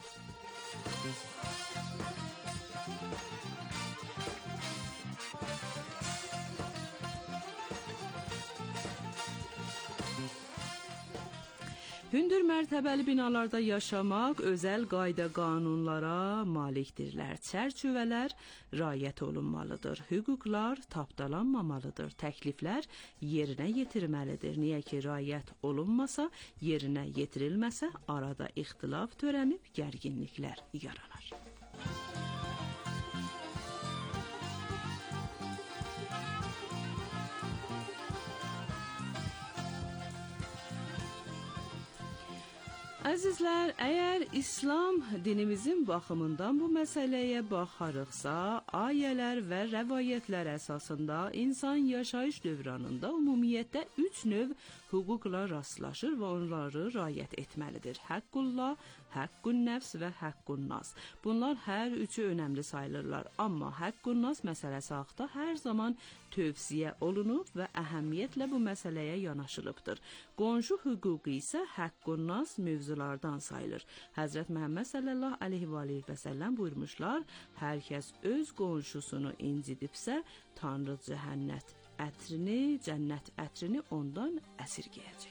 Hündür mərtəbəli binalarda yaşamaq özəl qayda qanunlara malikdirlər. Çərçivələr riayət olunmalıdır. Hüquqlar tapdalanmamalıdır. Təkliflər yerinə yetirilməlidir. Niyə ki, riayət olunmasa, yerinə yetirilməsə, arada ixtilaf törənib gərginliklər yaranar. Əzizlər, əgər İslam dinimizin baxımından bu məsələyə baxarıqsa, ayələr və rəvayətlər əsasında insan yaşayış dövranında ümumiyyətlə 3 növ hüquqla rastlaşır və onları riayət etməlidir. Həqqullah, həqqun nəfs və həqqun nas. Bunlar hər üçü önəmli sayılırlar, amma həqqun nas məsələsi haqda hər zaman tövsiyə olunub və əhəmiyyətlə bu məsələyə yanaşılıbdır. Qonşu hüququ isə həqqun nas mövzulardan sayılır. Həzrət Məhəmməd sallallahu əleyhi və səlləm buyurmuşlar: hər kəs öz qonşusunu incidibsə, Tanrı cəhənnət cənnət ətrini ondan əsirgəyəcək.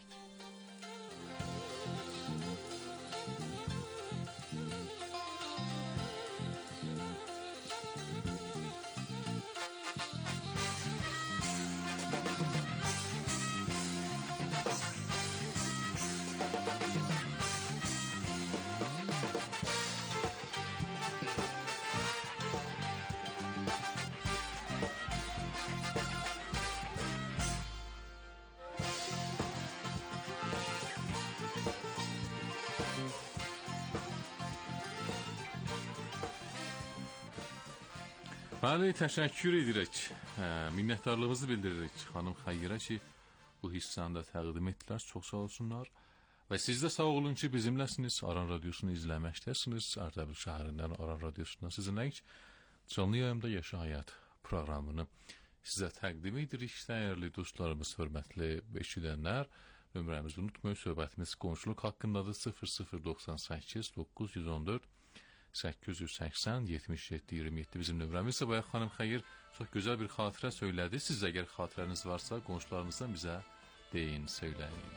Bəli, təşəkkür edirik. Minnətdarlığımızı bildiririk xanım Xəyrə ki, bu hissəni də təqdim etdilər. Çox sağ olsunlar. Və siz də sağ olun ki, bizimləsiniz. Aran Radiosunu izləməkdəsiniz. Ərdəbil şəhərindən Aran Radiosundan sizinləyik. Canlı yayımda Yaşa Həyat proqramını sizə təqdim edirik. Dəyərli dostlarımız, hörmətli eşidənlər, nömrəmizi unutmayın. Söhbətimiz qonşuluq haqqındadır. 0098 914 880 77 27 bizim nömrəmiz. Bayaq xanım Xeyir çox gözəl bir xatirə söylədi. Siz əgər xatirəniz varsa, qonşularınızdan bizə deyin, söyləyin.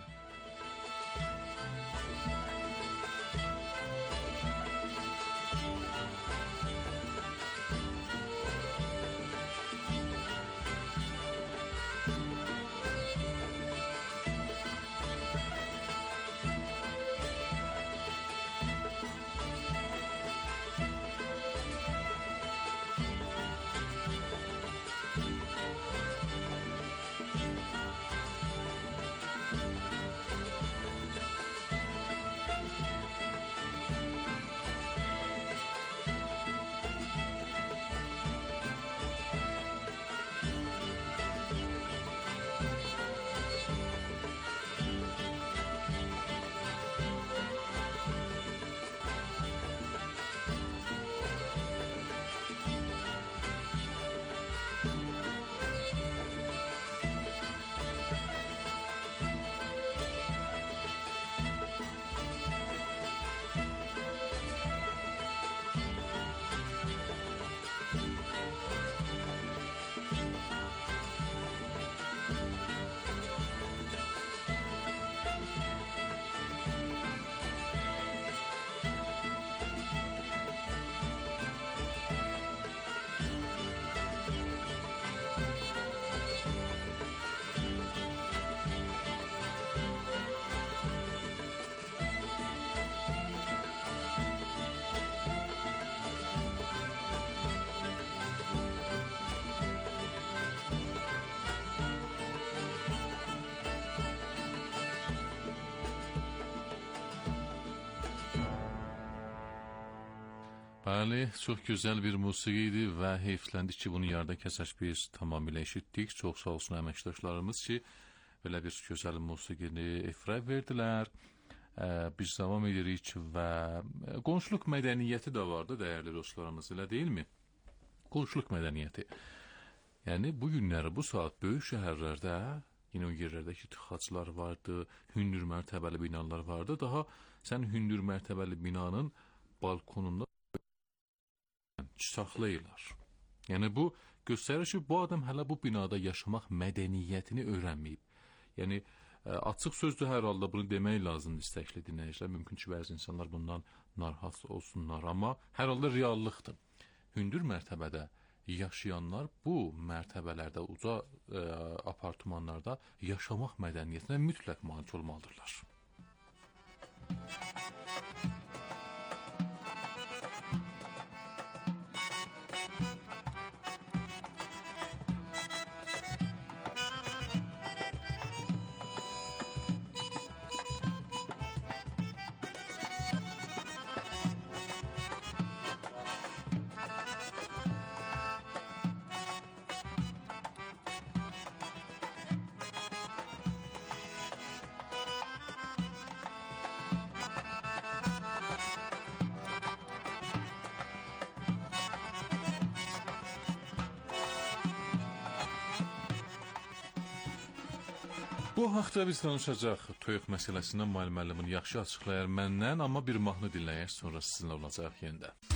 Bəli, çox gözəl bir musiqi idi və heyfləndik ki, bunu yarıda kəsək biz tamamilə eşitdik. Çox sağ olsun əməkdaşlarımız ki, belə bir gözəl musiqini efirə verdilər. Biz davam edirik və qonşuluq mədəniyyəti də vardı, dəyərli dostlarımız, elə deyilmi? Qonşuluq mədəniyyəti. Yəni, bu günləri, bu saat böyük şəhərlərdə, yine o yerlərdə ki, tıxaclar vardı, hündür mərtəbəli binalar vardı. Daha sən hündür mərtəbəli binanın balkonunda saxlayırlar. Yəni bu göstərir ki, bu adam hələ bu binada yaşamaq mədəniyyətini öyrənməyib. Yəni açıq sözdür, hər halda bunu demək lazımdır istəkli dinləyicilər. Mümkün ki, bəzi insanlar bundan narahat olsunlar, amma hər halda reallıqdır. Hündür mərtəbədə yaşayanlar bu mərtəbələrdə, uca apartmanlarda yaşamaq mədəniyyətinə mütləq malik olmalıdırlar. Bu haqda biz danışacaq. Toyuq məsələsindən müəllim yaxşı açıqlayar məndən, amma bir mahnı dinləyək, sonra sizinlə olacaq yenidən.